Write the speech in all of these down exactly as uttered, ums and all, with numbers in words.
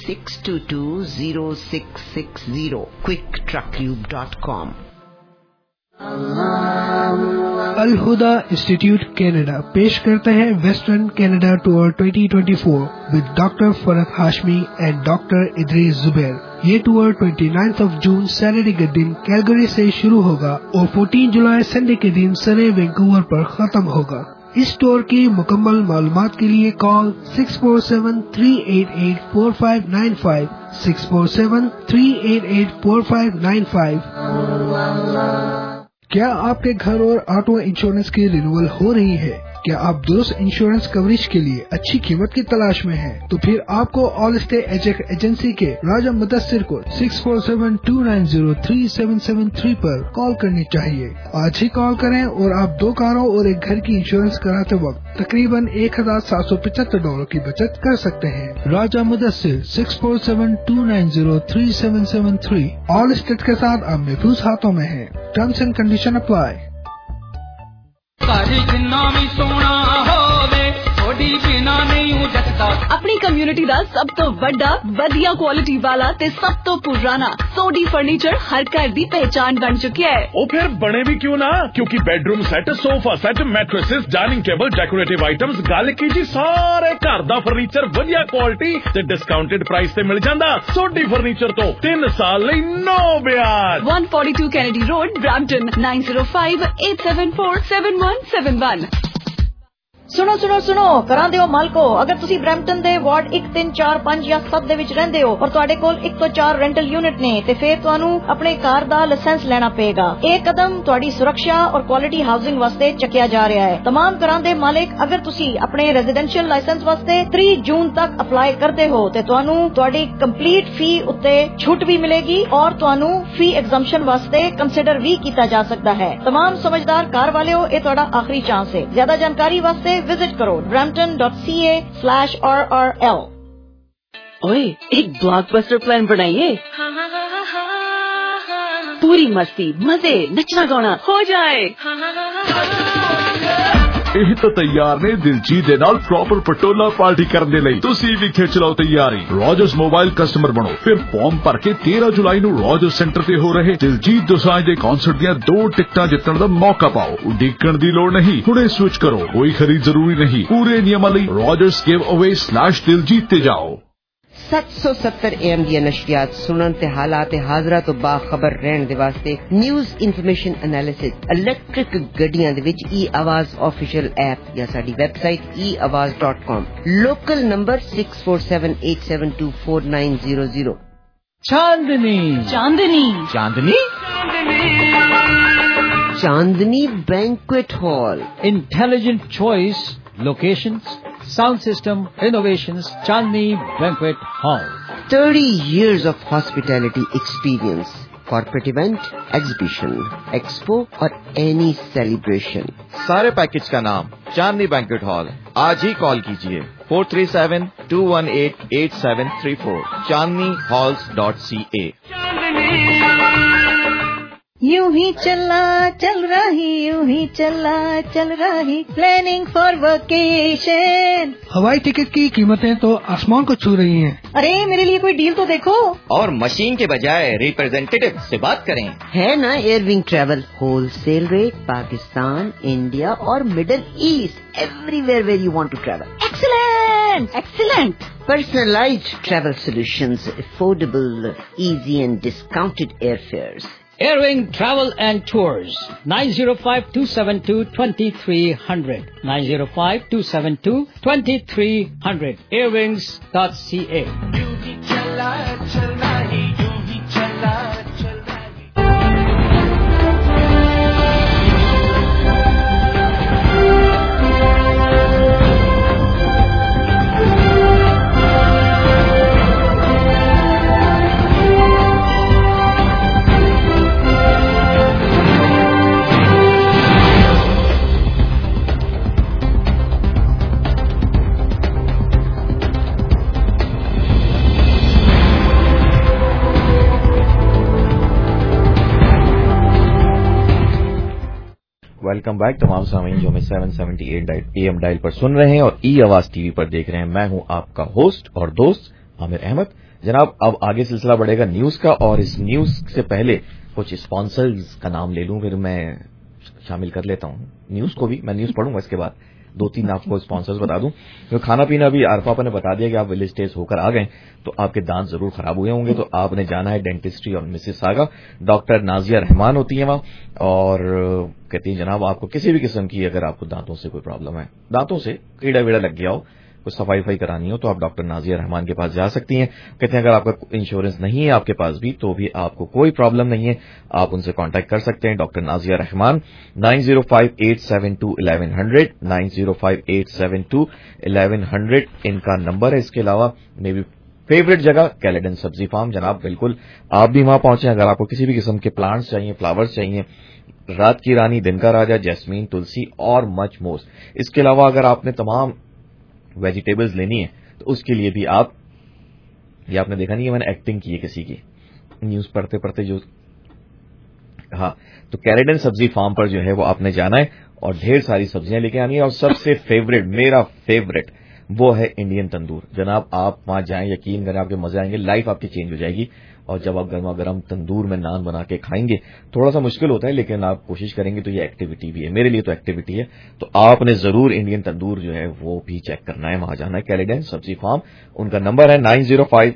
six two two zero six six zero. quick truck lube dot com. Al Huda institute Canada पेश करते हैं western Canada tour twenty twenty-four with doctor Farhat Hashmi and doctor Idrees Zubair. ये tour twenty-ninth of June Saturday के दिन Calgary से शुरू होगा और fourteen जुलाई संडे के दिन सरे वैंकूवर पर खत्म होगा। इस टूर की मुकम्मल मालूमात के लिए call six four seven three eight eight four five nine five six four seven three eight eight four five nine five। क्या आपके घर और ऑटो इंश्योरेंस की रिन्यूअल हो रही है? क्या आप दुरुस्त इंश्योरेंस कवरेज के लिए अच्छी कीमत की तलाश में हैं? तो फिर आपको ऑल स्टे एजेंट एजेंसी के राजा मुदस्सिर को six four seven two nine zero three seven seven three पर कॉल करनी चाहिए। आज ही कॉल करें और आप दो कारों और एक घर की इंश्योरेंस कराते वक्त तकरीबन एक हजार सात सौ पचहत्तर डॉलर की बचत कर सकते हैं। Raja Mudassir six four seven two nine zero three seven seven three। Allstate के साथ आप महफूज हाथों में हैं। Terms and condition apply. अपनी कम्युनिटी ਦਾ ਸਭ ਤੋਂ ਵੱਡਾ ਵਧੀਆ ਕੁਆਲਿਟੀ ਵਾਲਾ ਤੇ ਸਭ ਤੋਂ ਪੁਰਾਣਾ ਸੋਡੀ ਫਰਨੀਚਰ ਹਰ ਘਰ ਦੀ ਪਹਿਚਾਨ ਬਣ ਚੁੱਕਿਆ ਹੈ। ਉਹ ਫਿਰ ਬਣੇ ਵੀ ਕਿਉਂ ਨਾ, ਕਿਉਂਕਿ bedroom set, sofa set, mattresses, dining table, decorative items, ਗੱਲ ਕੀ ਜੀ ਸਾਰੇ ਘਰ ਦਾ ਫਰਨੀਚਰ ਵਧੀਆ ਕੁਆਲਿਟੀ ਤੇ ਡਿਸਕਾਊਂਟਡ ਪ੍ਰਾਈਸ ਤੇ ਮਿਲ ਜਾਂਦਾ। ਸੋਡੀ ਫਰਨੀਚਰ ਤੋਂ ਤਿੰਨ ਸਾਲ ਲਈ ਨੋ ਵਿਆਜ। one forty-two Kennedy Road, Brampton nine zero five eight seven four seven one seven one। ਸੁਣੋ ਸੁਣੋ ਸੁਣੋ ਕਰਾਂ ਦਿਓ ਮਾਲਕੋ, ਅਗਰ ਤੁਸੀਂ ਬ੍ਰੈਂਪਟਨ ਦੇ ward one three four five ਜਾਂ seven ਦੇ ਵਿੱਚ ਰਹਿੰਦੇ ਹੋ ਔਰ ਤੁਹਾਡੇ ਕੋਲ one ਤੋਂ four ਰੈਂਟਲ ਯੂਨਿਟ ਨੇ ਤੇ ਫਿਰ ਤੁਹਾਨੂੰ ਆਪਣੇ ਕਾਰ ਦਾ ਲਾਇਸੈਂਸ ਲੈਣਾ ਪਏਗਾ। ਇਹ ਕਦਮ ਤੁਹਾਡੀ ਸੁਰੱਖਿਆ ਔਰ ਕੁਆਲਿਟੀ ਹਾਊਸਿੰਗ ਵਾਸਤੇ ਚੱਕਿਆ ਜਾ ਰਿਹਾ ਹੈ। तमाम ਘਰਾਂ ਦੇ ਮਾਲਕ, ਅਗਰ ਤੁਸੀਂ ਆਪਣੇ ਰੈਜ਼ੀਡੈਂਸ਼ੀਅਲ ਲਾਇਸੈਂਸ ਵਾਸਤੇ three June ਤੱਕ ਅਪਲਾਈ ਕਰਦੇ ਹੋ ਤੇ ਤੁਹਾਨੂੰ ਤੁਹਾਡੀ ਕੰਪਲੀਟ ਫੀ ਉੱਤੇ ਛੂਟ ਵੀ ਮਿਲੇਗੀ ਔਰ ਤੁਹਾਨੂੰ ਫੀ ਐਗਜ਼ੰਪਸ਼ਨ ਵਾਸਤੇ ਕੰਸੀਡਰ ਵੀ ਕੀਤਾ ਜਾ ਸਕਦਾ ਹੈ। तमाम ਸਮਝਦਾਰ ਕਾਰ ਵਾਲਿਓ, ਇਹ ਤੁਹਾਡਾ ਆਖਰੀ ਚਾਂਸ ਹੈ। ਜ਼ਿਆਦਾ ਜਾਣਕਾਰੀ ਵਾਸਤੇ विजिट करो brampton dot c a slash r r l। ओए, एक ब्लॉकबस्टर प्लान बनाइए। पूरी मस्ती, मजे, नचना गाना हो जाए। ਇਹ ਤਾਂ ਤਿਆਰ ਨੇ ਦਿਲਜੀਤ ਦੇ ਨਾਲ ਪ੍ਰੋਪਰ ਪਟੋਲਾ ਪਾਰਟੀ ਕਰਨ ਦੇ ਲਈ। ਤੁਸੀਂ ਵੀ ਖਿੱਚ ਲਓ ਤਿਆਰੀ। ਰੋਜਰਸ ਮੋਬਾਈਲ ਕਸਟਮਰ ਬਣੋ, ਫਿਰ ਫਾਰਮ ਭਰ ਕੇ तेरह ਜੁਲਾਈ ਨੂੰ ਰੋਜਰਸ ਸੈਂਟਰ ਤੇ ਹੋ ਰਹੇ ਦਿਲਜੀਤ ਦੋਸਾਂਝ ਦੇ ਕਨਸਰਟ ਦੀਆਂ ਦੋ ਟਿਕਟਾਂ ਜਿੱਤਣ ਦਾ ਮੌਕਾ ਪਾਓ। ਉਡੀਕਣ ਦੀ ਲੋੜ ਨਹੀਂ, ਹੁਣੇ ਸਵਿਚ ਕਰੋ, ਕੋਈ ਖਰੀਦ ਜ਼ਰੂਰੀ ਨਹੀਂ। ਪੂਰੇ ਨਿਯਮਾਂ ਲਈ Rogers giveaway slash Diljit ਤੇ ਜਾਓ। seven seventy A M ਦੀਆਂ ਨਸ਼ਰੀਆਤ ਸੁਣਨ ਤੇ ਹਾਲਾਤ ਹਾਜ਼ਰਾ ਤੋਂ ਬਾਖਬਰ ਰਹਿਣ ਦੇ ਵਾਸਤੇ ਨਿਊਜ਼ ਇਨਫੋਰਮੇਸ਼ਨ ਐਨਾਲਿਸਿਸ ਇਲੈਕਟ੍ਰਿਕ ਗੱਡੀਆਂ ਦੇ ਵਿੱਚ ਈ ਆਵਾਜ਼ ਆਫੀਸ਼ੀਅਲ ਐਪ ਜਾਂ ਸਾਡੀ website e awaz dot com। Local number six four seven eight seven two four nine zero zero। Chandni Chandni Chandni Chandni banquet hall. Intelligent choice, locations, sound system, innovations, Chandni Banquet Hall। thirty years of hospitality experience, corporate event, exhibition, expo और any celebration। सारे package का नाम Chandni banquet hall. आज ही call कीजिए four three seven two one eight eight seven three four chandni halls dot c a। यूं ही चला चल रही, यूं ही चला चल रही, प्लानिंग फॉर वेकेशन। हवाई टिकट की कीमतें तो आसमान को छू रही हैं। अरे मेरे लिए कोई डील तो देखो। और मशीन के बजाय रिप्रेजेंटेटिव से बात करें। है ना Airwing travel, wholesale rate, Pakistan, India और middle east, everywhere where you want to travel. Excellent excellent. Personalized travel solutions, affordable, easy and discounted airfares। Airwing Travel and Tours, nine zero five two seven two two three zero zero, nine zero five two seven two two three zero zero, airwings dot c a। Welcome back तमाम सामीन जो हमें seven seventy-eight A M dial पर सुन रहे हैं और ई आवाज TV पर देख रहे हैं। मैं हूं आपका होस्ट और दोस्त आमिर अहमद। जनाब अब आगे सिलसिला बढ़ेगा न्यूज का, और इस न्यूज से पहले कुछ स्पॉन्सर्स का नाम ले लूं, फिर मैं शामिल कर लेता हूं न्यूज को भी। मैं न्यूज पढ़ूंगा, इसके बाद दो तीन आपको स्पॉन्सर्स बता दूं। तो खाना पीना भी आरफा ने बता दिया कि आप विलेज स्टेज होकर आ गए तो आपके दांत जरूर खराब हुए होंगे, तो आपने जाना है डेंटिस्ट्री और Mississauga. Doctor Nazia Rahman होती है वहां, और कहती है जनाब आपको किसी भी किस्म की अगर आपको दांतों से कोई प्रॉब्लम है, दांतों से कीड़ा वीड़ा लग गया हो, कुछ सफाई वफाई करानी हो, तो आप डॉक्टर नाजिया रहमान के पास जा सकती हैं। कहते हैं अगर आपका इंश्योरेंस नहीं है आपके पास भी, तो भी आपको कोई प्रॉब्लम नहीं है, आप उनसे कांटेक्ट कर सकते हैं। Doctor Nazia Rahman nine zero five eight seven two eleven hundred nine zero five eight seven two eleven hundred इनका नंबर है। इसके अलावा मेरी फेवरेट जगह कैलेडन सब्जी फार्म, जनाब बिल्कुल आप भी वहां पहुंचे। अगर आपको किसी भी किस्म के प्लांट्स चाहिए, फ्लावर्स चाहिए, रात की रानी, दिन का राजा, जैस्मीन, तुलसी और मच मोर। इसके अलावा अगर आपने तमाम वेजिटेबल्स लेनी है तो उसके लिए भी आप, ये आपने देखा नहीं है मैंने एक्टिंग की है किसी की, न्यूज पढ़ते पढ़ते जो, हाँ, तो कैलेडन सब्जी फार्म पर जो है वो आपने जाना है और ढेर सारी सब्जियां लेके आनी है। और सबसे फेवरेट, मेरा फेवरेट वो है इंडियन तंदूर। जनाब आप वहां जाएं, यकीन करें आपके मजे आएंगे, लाइफ आपकी चेंज हो जाएगी। और जब आप गर्मा गर्म तंदूर में नान बना के खाएंगे, थोड़ा सा मुश्किल होता है लेकिन आप कोशिश करेंगे तो ये एक्टिविटी भी है, मेरे लिए तो एक्टिविटी है। तो आपने जरूर इंडियन तंदूर जो है वो भी चेक करना है, वहां जाना है। कैलेडन सब्जी फार्म, उनका नंबर है nine zero five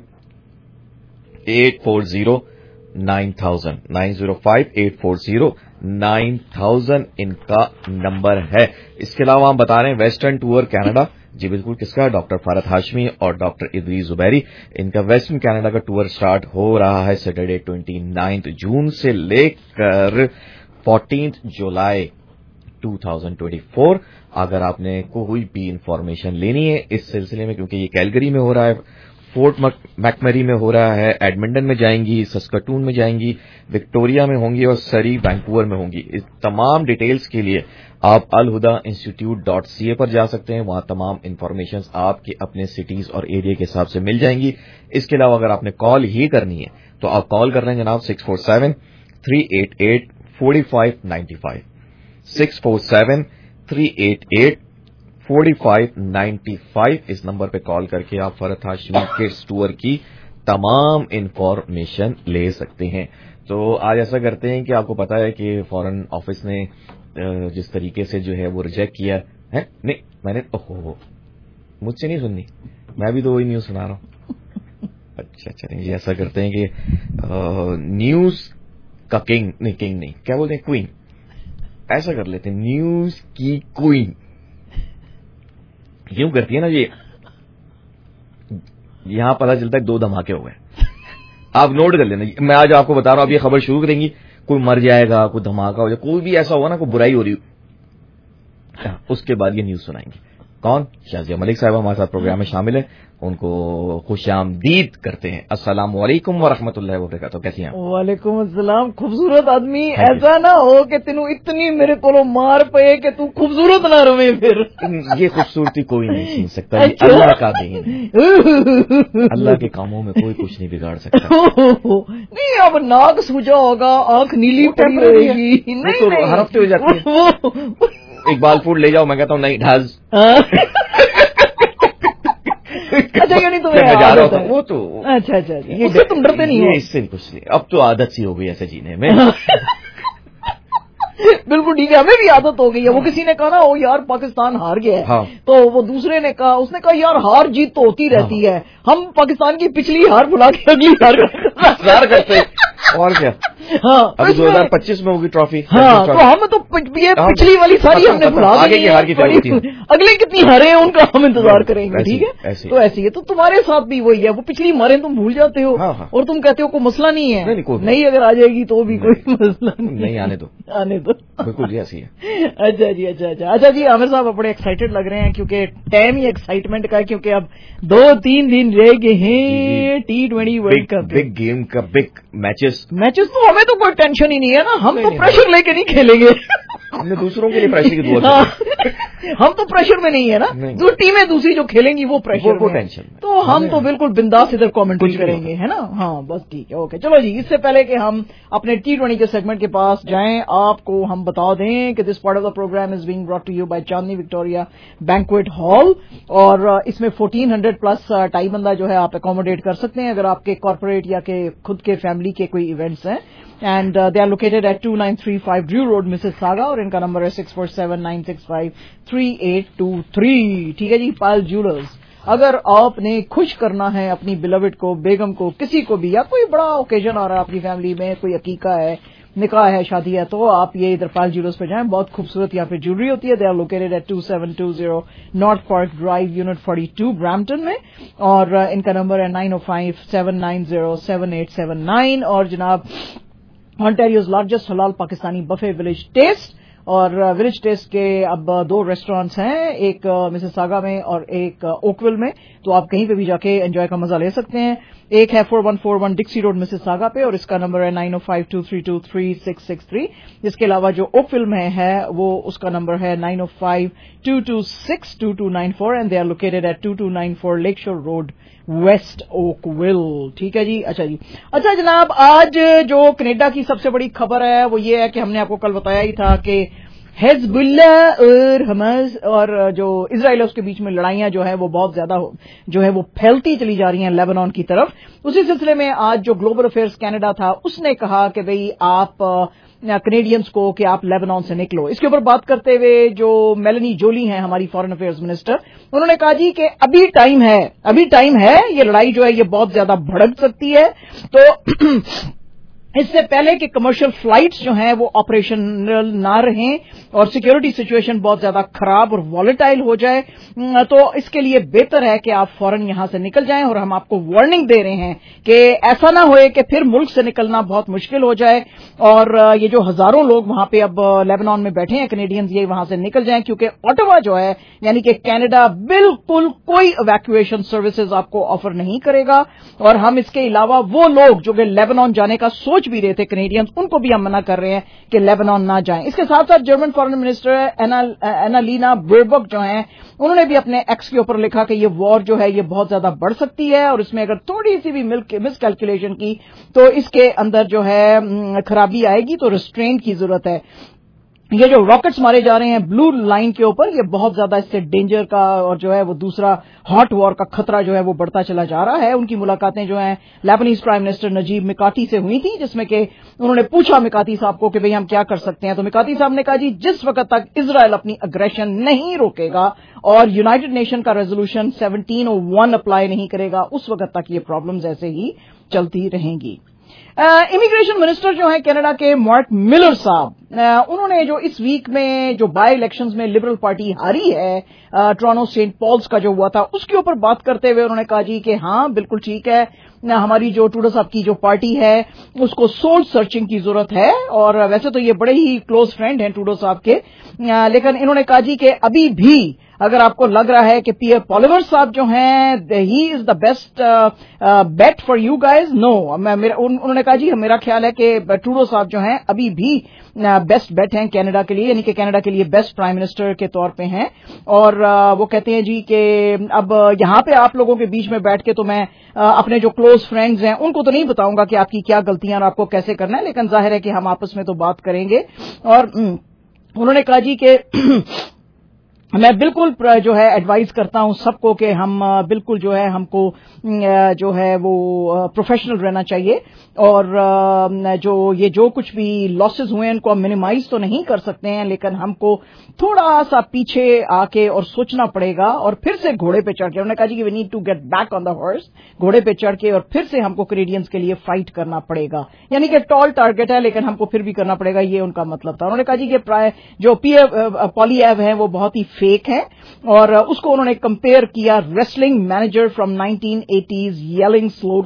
eight four zero nine thousand nine zero five eight four zero nine thousand इनका नंबर है। इसके अलावा हम बता रहे हैं वेस्टर्न टूर कनाडा, जी बिल्कुल, किसका? डॉक्टर फारत हाशमी और डॉक्टर इदरीस जुबैरी। इनका वेस्टर्न कनाडा का टूर स्टार्ट हो रहा है सैटरडे ट्वेंटी नाइन्थ जून से लेकर fourteenth July two thousand twenty four. अगर आपने कोई भी इंफॉर्मेशन लेनी है इस सिलसिले में, क्योंकि ये कैलगरी में हो रहा है, फोर्ट मैकमरी में हो रहा है, एडमिंटन में जाएंगी, सस्काटून में जाएंगी, विक्टोरिया में होंगी और सरी वैंकूवर में होंगी। इस तमाम डिटेल्स के लिए आप अल हुदा इंस्टीट्यूट डॉट सी ए पर जा सकते हैं, वहां तमाम इंफॉर्मेशन आपके अपने सिटीज और एरिया के हिसाब से मिल जाएंगी। इसके अलावा अगर आपने कॉल ही करनी है तो आप कॉल कर रहे हैं जनाब six four seven three eight eight forty five ninety five six four seven three eight eight forty five ninety five. इस नंबर पे कॉल करके आप फरत हाशमी किड्स टूर की तमाम इंफॉर्मेशन ले सकते हैं। तो आज ऐसा करते हैं कि आपको पता है कि फॉरेन ऑफिस ने जिस तरीके से जो है वो रिजेक्ट किया है, नहीं मैंने, ओहो मुझसे नहीं सुननी, मैं भी तो वही न्यूज सुना रहा हूं। अच्छा अच्छा, नहीं ऐसा करते हैं कि न्यूज का किंग, नहीं किंग नहीं, क्या बोलते हैं, क्वीन, ऐसा कर लेते हैं, न्यूज की क्वीन यूं करती है ना, ये यहां पता चलता है दो धमाके हो गए। आप नोट कर लेना, मैं आज आपको बता रहा हूं, अब ये खबर शुरू करेंगी, कोई मर जाएगा, कोई धमाका हो जाए, कोई भी ऐसा होगा ना, कोई बुराई हो रही हो, उसके बाद ये न्यूज सुनाएंगे। कौन? शाजिया मलिक साहब हमारे साथ प्रोग्राम में शामिल है, उनको खुशामदीद करते हैं। अस्सलाम वालेकुम व रहमतुल्लाहि व बरकातहू। कैसी हैं? वालेकुम अस्सलाम। खूबसूरत आदमी, ऐसा ना हो कि तेनू इतनी मेरे को मार पे कि तू खूबसूरत ना रहे। फिर ये खूबसूरती कोई नहीं छीन सकता, अच्छा। अल्लाह का देन है, अल्लाह के कामों में कोई कुछ नहीं बिगाड़ सकता। नहीं अब नाक सूजा होगा, आंख नीली पड़ी रहेगी, नहीं तो हर हफ्ते हो जाती है। इकबाल फूड ले जाओ, मैं कहता हूँ नहीं ढाज। अच्छा क्यों नहीं तुम्हें जा रहा था वो तो, अच्छा अच्छा, ये तुम डरते नहीं हो? इससे कुछ नहीं, अब तो आदत सी हो गई ऐसे जीने में। बिल्कुल ठीक है, हमें भी आदत हो गई है। वो किसी ने कहा ना, ओ यार पाकिस्तान हार गया है, हाँ। तो वो दूसरे ने कहा, उसने कहा यार हार जीत तो होती रहती हाँ। है, हम पाकिस्तान की पिछली हार भुला के अगली हार करते और क्या। हाँ, अभी दो हजार पच्चीस में होगी ट्रॉफी। हाँ, तो हम तो ये पिछली वाली सारी हमने भुला दी, आगे की हार की जरूरत है, अगले कितनी हारे हैं उनका हम इंतजार करेंगे। ठीक है, तो ऐसी है, तो तुम्हारे साथ भी वही है, वो पिछली मारे तुम भूल जाते हो और तुम कहते हो कोई मसला नहीं है, नहीं अगर आ जाएगी तो भी कोई मसला नहीं, आने दो आने दो, बिल्कुल जी ऐसी है। अच्छा जी, अच्छा अच्छा अच्छा जी, आमिर साहब बड़े एक्साइटेड लग रहे हैं क्योंकि टाइम ही एक्साइटमेंट का है, क्योंकि अब दो तीन दिन रह गए हैं T twenty world cup, big game का, बिग मैचेस मैचेस तो हमें तो कोई टेंशन ही नहीं है ना, हम तो प्रेशर लेके नहीं खेलेंगे, हमने दूसरों के लिए प्रेशर की दुआ हम तो प्रेशर में नहीं है ना, जो टीमें दूसरी जो खेलेंगी वो प्रेशर वो में, टेंशन में, तो हम तो बिल्कुल बिंदास इधर कमेंट्री करेंगे, है ना। हाँ बस ठीक है, ओके। चलो जी, इससे पहले कि हम अपने टी ट्वेंटी के सेगमेंट के पास जाएं, आपको हम बता दें कि this part of the programme is being brought to you by Chandni Victoria banquet hall, और इसमें फोर्टीन हंड्रेड प्लस टाई बंदा जो है आप अकोमोडेट कर सकते हैं अगर आपके कॉर्पोरेट या के खुद के फैमिली के कोई इवेंट्स हैं। And they are located at two nine three five Drew road Mississauga, और इनका नंबर है six four seven nine six five three eight two three. ठीक है जी, पायल ज्वेलर्स। अगर आपने खुश करना है अपनी बिलवेड को, बेगम को, किसी को भी, या कोई बड़ा ओकेजन आ रहा है आपकी फैमिली में, कोई अकीका है, निकाह है, शादी है, तो आप ये इधर पायल ज्वेलर्स पे जाएं। बहुत खूबसूरत यहाँ पे ज्वेलरी होती है। They are located at two seven two zero North Park drive unit forty two Brampton में, और uh, इनका नंबर है nine O five seven nine zero seven eight seven nine. और जनाब Ontario's largest halal Pakistani buffet village taste, और village taste के अब दो रेस्टोरेंट्स हैं, एक मिसिसागा में और एक ओकविल में, तो आप कहीं पे भी जाके एंजॉय का मजा ले सकते हैं। एक है four one four one Dixie road Mississauga पे, और इसका नंबर है nine O five two three two three six six three. इसके अलावा जो ओकविल में है वो उसका नंबर है nine O five two two six two two nine four, and they are located at two two nine four Lakeshore road west Oakville. ठीक है जी, अच्छा जी। अच्छा जनाब, आज जो कनाडा की सबसे बड़ी खबर है वो ये है कि हमने आपको कल बताया ही था कि हिजबुल्ला और हमास और जो इजराइल है उसके बीच में लड़ाइयां जो है वो बहुत ज्यादा जो है वो फैलती चली जा रही हैं लेबनान की तरफ। उसी सिलसिले में आज जो ग्लोबल अफेयर्स कनाडा था उसने कहा कि भाई आप कनेडियंस को कि आप लेबनान से निकलो। इसके ऊपर बात करते हुए जो मेलनी जोली हैं हमारी फॉरेन अफेयर्स मिनिस्टर, उन्होंने कहा जी कि अभी टाइम है, अभी टाइम है, ये लड़ाई जो है ये बहुत ज्यादा भड़क सकती है, तो इससे पहले कि कमर्शियल फ्लाइट्स जो हैं वो ऑपरेशनल ना रहें और सिक्योरिटी सिचुएशन बहुत ज्यादा खराब और वॉलेटाइल हो जाए, तो इसके लिए बेहतर है कि आप फौरन यहां से निकल जाएं। और हम आपको वार्निंग दे रहे हैं कि ऐसा ना होए कि फिर मुल्क से निकलना बहुत मुश्किल हो जाए, और ये जो हजारों लोग वहां पे अब लेबनान में बैठे हैं कनेडियंस, ये वहां से निकल जाएं, क्योंकि ऑटवा जो है यानी कि कनाडा बिल्कुल कोई इवैक्यूएशन सर्विसेज आपको ऑफर नहीं करेगा। और हम इसके अलावा वो लोग जो कि लेबनान जाने का सोच भी रहे थे कनेडियंस, उनको भी हम मना कर रहे हैं कि लेबनान ना जाएं। इसके साथ साथ German foreign minister Annalena Baerbock जो हैं उन्होंने भी अपने एक्स के ऊपर लिखा कि ये वॉर जो है ये बहुत ज्यादा बढ़ सकती है, और इसमें अगर थोड़ी सी भी मिस कैलकुलेशन की तो इसके अंदर जो है खराबी आएगी, तो रिस्ट्रेंट की जरूरत है। ये जो रॉकेट्स मारे जा रहे हैं ब्लू लाइन के ऊपर, ये बहुत ज्यादा इससे डेंजर का और जो है वो दूसरा हॉट वॉर का खतरा जो है वो बढ़ता चला जा रहा है। उनकी मुलाकातें जो हैं Lebanese prime minister Najib Mikati से हुई थी, जिसमें कि उन्होंने पूछा मिकाती साहब को कि भाई हम क्या कर सकते हैं, तो मिकाती साहब ने कहा जी जिस वक्त तक इजराइल अपनी अग्रेशन नहीं रोकेगा और यूनाइटेड नेशन का resolution seventeen O one apply नहीं करेगा, उस वक्त तक ये प्रॉब्लम्स ऐसे ही चलती रहेंगी। इमिग्रेशन मिनिस्टर जो है कनाडा के मार्क मिलर साहब, उन्होंने जो इस वीक में जो बाई इलेक्शंस में लिबरल पार्टी हारी है टोरंटो सेंट पॉल्स का जो हुआ था, उसके ऊपर बात करते हुए उन्होंने कहा जी कि हाँ बिल्कुल ठीक है, हमारी जो ट्रूडो साहब की जो पार्टी है उसको सोल सर्चिंग की जरूरत है, और वैसे तो ये बड़े ही क्लोज फ्रेंड हैं ट्रूडो साहब के, लेकिन इन्होंने कहा जी कि अभी भी अगर आपको लग रहा है कि पीयर पॉलिवर साहब जो हैं he is the best bet for you guys, no, उन्होंने कहा जी मेरा ख्याल है कि ट्रूडो साहब जो हैं अभी भी बेस्ट uh, बेट हैं कनाडा के लिए, यानी कि कनाडा के लिए बेस्ट प्राइम मिनिस्टर के तौर पे हैं। और uh, वो कहते हैं जी कि अब यहां पे आप लोगों के बीच में बैठ के तो मैं uh, अपने जो क्लोज फ्रेंड्स हैं उनको तो नहीं बताऊंगा कि आपकी क्या गलतियां और आपको कैसे करना है, लेकिन जाहिर है कि हम आपस में तो बात करेंगे। और उन्होंने कहा जी कि मैं बिल्कुल जो है एडवाइज करता हूं सबको कि हम बिल्कुल जो है हमको जो है वो प्रोफेशनल रहना चाहिए, और जो ये जो कुछ भी लॉसेस हुए हैं उनको हम मिनिमाइज तो नहीं कर सकते हैं, लेकिन हमको थोड़ा सा पीछे आके और सोचना पड़ेगा और फिर से घोड़े पे चढ़ के, उन्होंने कहा जी कि we need to get back on the horse, घोड़े पे चढ़ के और फिर से हमको कैनेडियंस के लिए फाइट करना पड़ेगा। यानी कि टॉल टारगेट है लेकिन हमको फिर भी करना पड़ेगा, ये उनका मतलब था। उन्होंने कहा जी कि जो पीएफ पॉलीएव है वो बहुत ही फेक है, और उसको उन्होंने कंपेयर किया wrestling manager from nineteen eighties yelling slogans,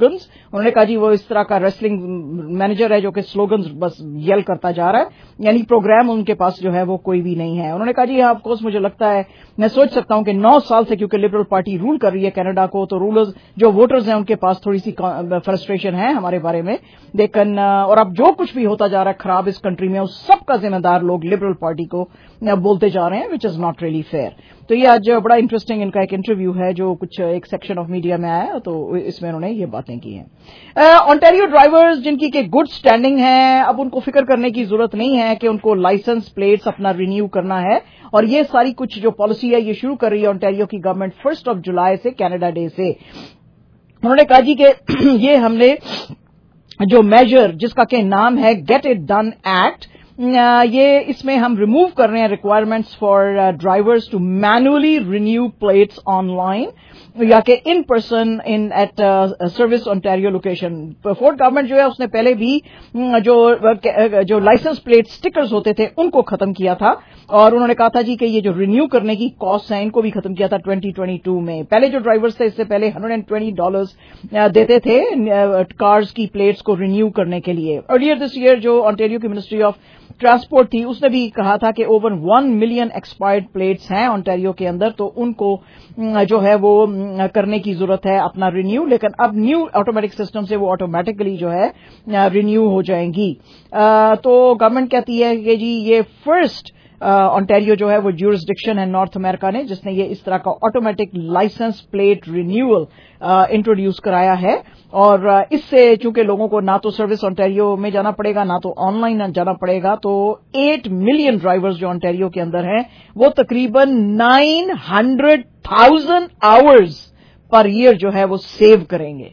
उन्होंने कहा जी वो इस तरह का रेसलिंग मैनेजर है जो कि स्लोगन्स बस येल करता जा रहा है, यानी प्रोग्राम उनके पास जो है वो कोई भी नहीं है। उन्होंने कहा जी ऑफ कोर्स मुझे लगता है, मैं सोच सकता हूं कि नौ साल से क्योंकि लिबरल पार्टी रूल कर रही है कनाडा को, तो रूलर्स जो वोटर्स हैं उनके पास थोड़ी सी फ्रस्ट्रेशन है हमारे बारे में, लेकिन और अब जो कुछ भी होता जा रहा है खराब इस कंट्री में, उस सब का जिम्मेदार लोग लिबरल पार्टी को बोलते जा रहे हैं, which is not really fair. तो ये आज बड़ा इंटरेस्टिंग इनका एक इंटरव्यू है जो कुछ एक सेक्शन ऑफ मीडिया में आया, तो इसमें उन्होंने ये बातें की हैं। ऑन्टेरियो ड्राइवर्स जिनकी के गुड स्टैंडिंग है, अब उनको फिक्र करने की जरूरत नहीं है कि उनको लाइसेंस प्लेट्स अपना रिन्यू करना है, और ये सारी कुछ जो पॉलिसी है ये शुरू कर रही है ऑन्टेरियो की गवर्नमेंट फर्स्ट ऑफ जुलाई से, कनाडा डे से। उन्होंने कहा जी कि ये हमने जो मेजर जिसका के नाम है गेट इट डन एक्ट, ये इसमें हम रिमूव कर रहे हैं requirements for drivers to manually renew plates online या कि in person in at service Ontario location. Ford government जो है उसने पहले भी जो जो लाइसेंस प्लेट स्टिकर्स होते थे उनको खत्म किया था, और उन्होंने कहा था जी कि ये जो रिन्यू करने की कॉस्ट है इनको भी खत्म किया था ट्वेंटी ट्वेंटी टू में। पहले जो ड्राइवर्स थे इससे पहले वन हंड्रेड ट्वेंटी डॉलर्स देते थे कार्स की प्लेट्स को रिन्यू करने के लिए। अर्लियर दिस ईयर जो ओंटारियो की मिनिस्ट्री ऑफ ट्रांसपोर्ट थी उसने भी कहा था कि over one million expired plates हैं ओंटारियो के अंदर, तो उनको जो है वो करने की जरूरत है अपना रिन्यू, लेकिन अब न्यू ऑटोमेटिक सिस्टम से वो ऑटोमेटिकली जो है रिन्यू हो जाएंगी। तो गवर्नमेंट कहती है कि जी ये फर्स्ट ओंटारियो जो है वो ज्यूरिसडिक्शन है नॉर्थ अमेरिका ने जिसने ये इस तरह का automatic licence plate renewal introduce कराया है, और इससे चूंकि लोगों को ना तो सर्विस ओंटारियो में जाना पड़ेगा ना तो ऑनलाइन जाना पड़ेगा, तो एट मिलियन ड्राइवर्स जो ओंटारियो के अंदर हैं वो तकरीबन nine hundred thousand hours per year जो है वो सेव करेंगे,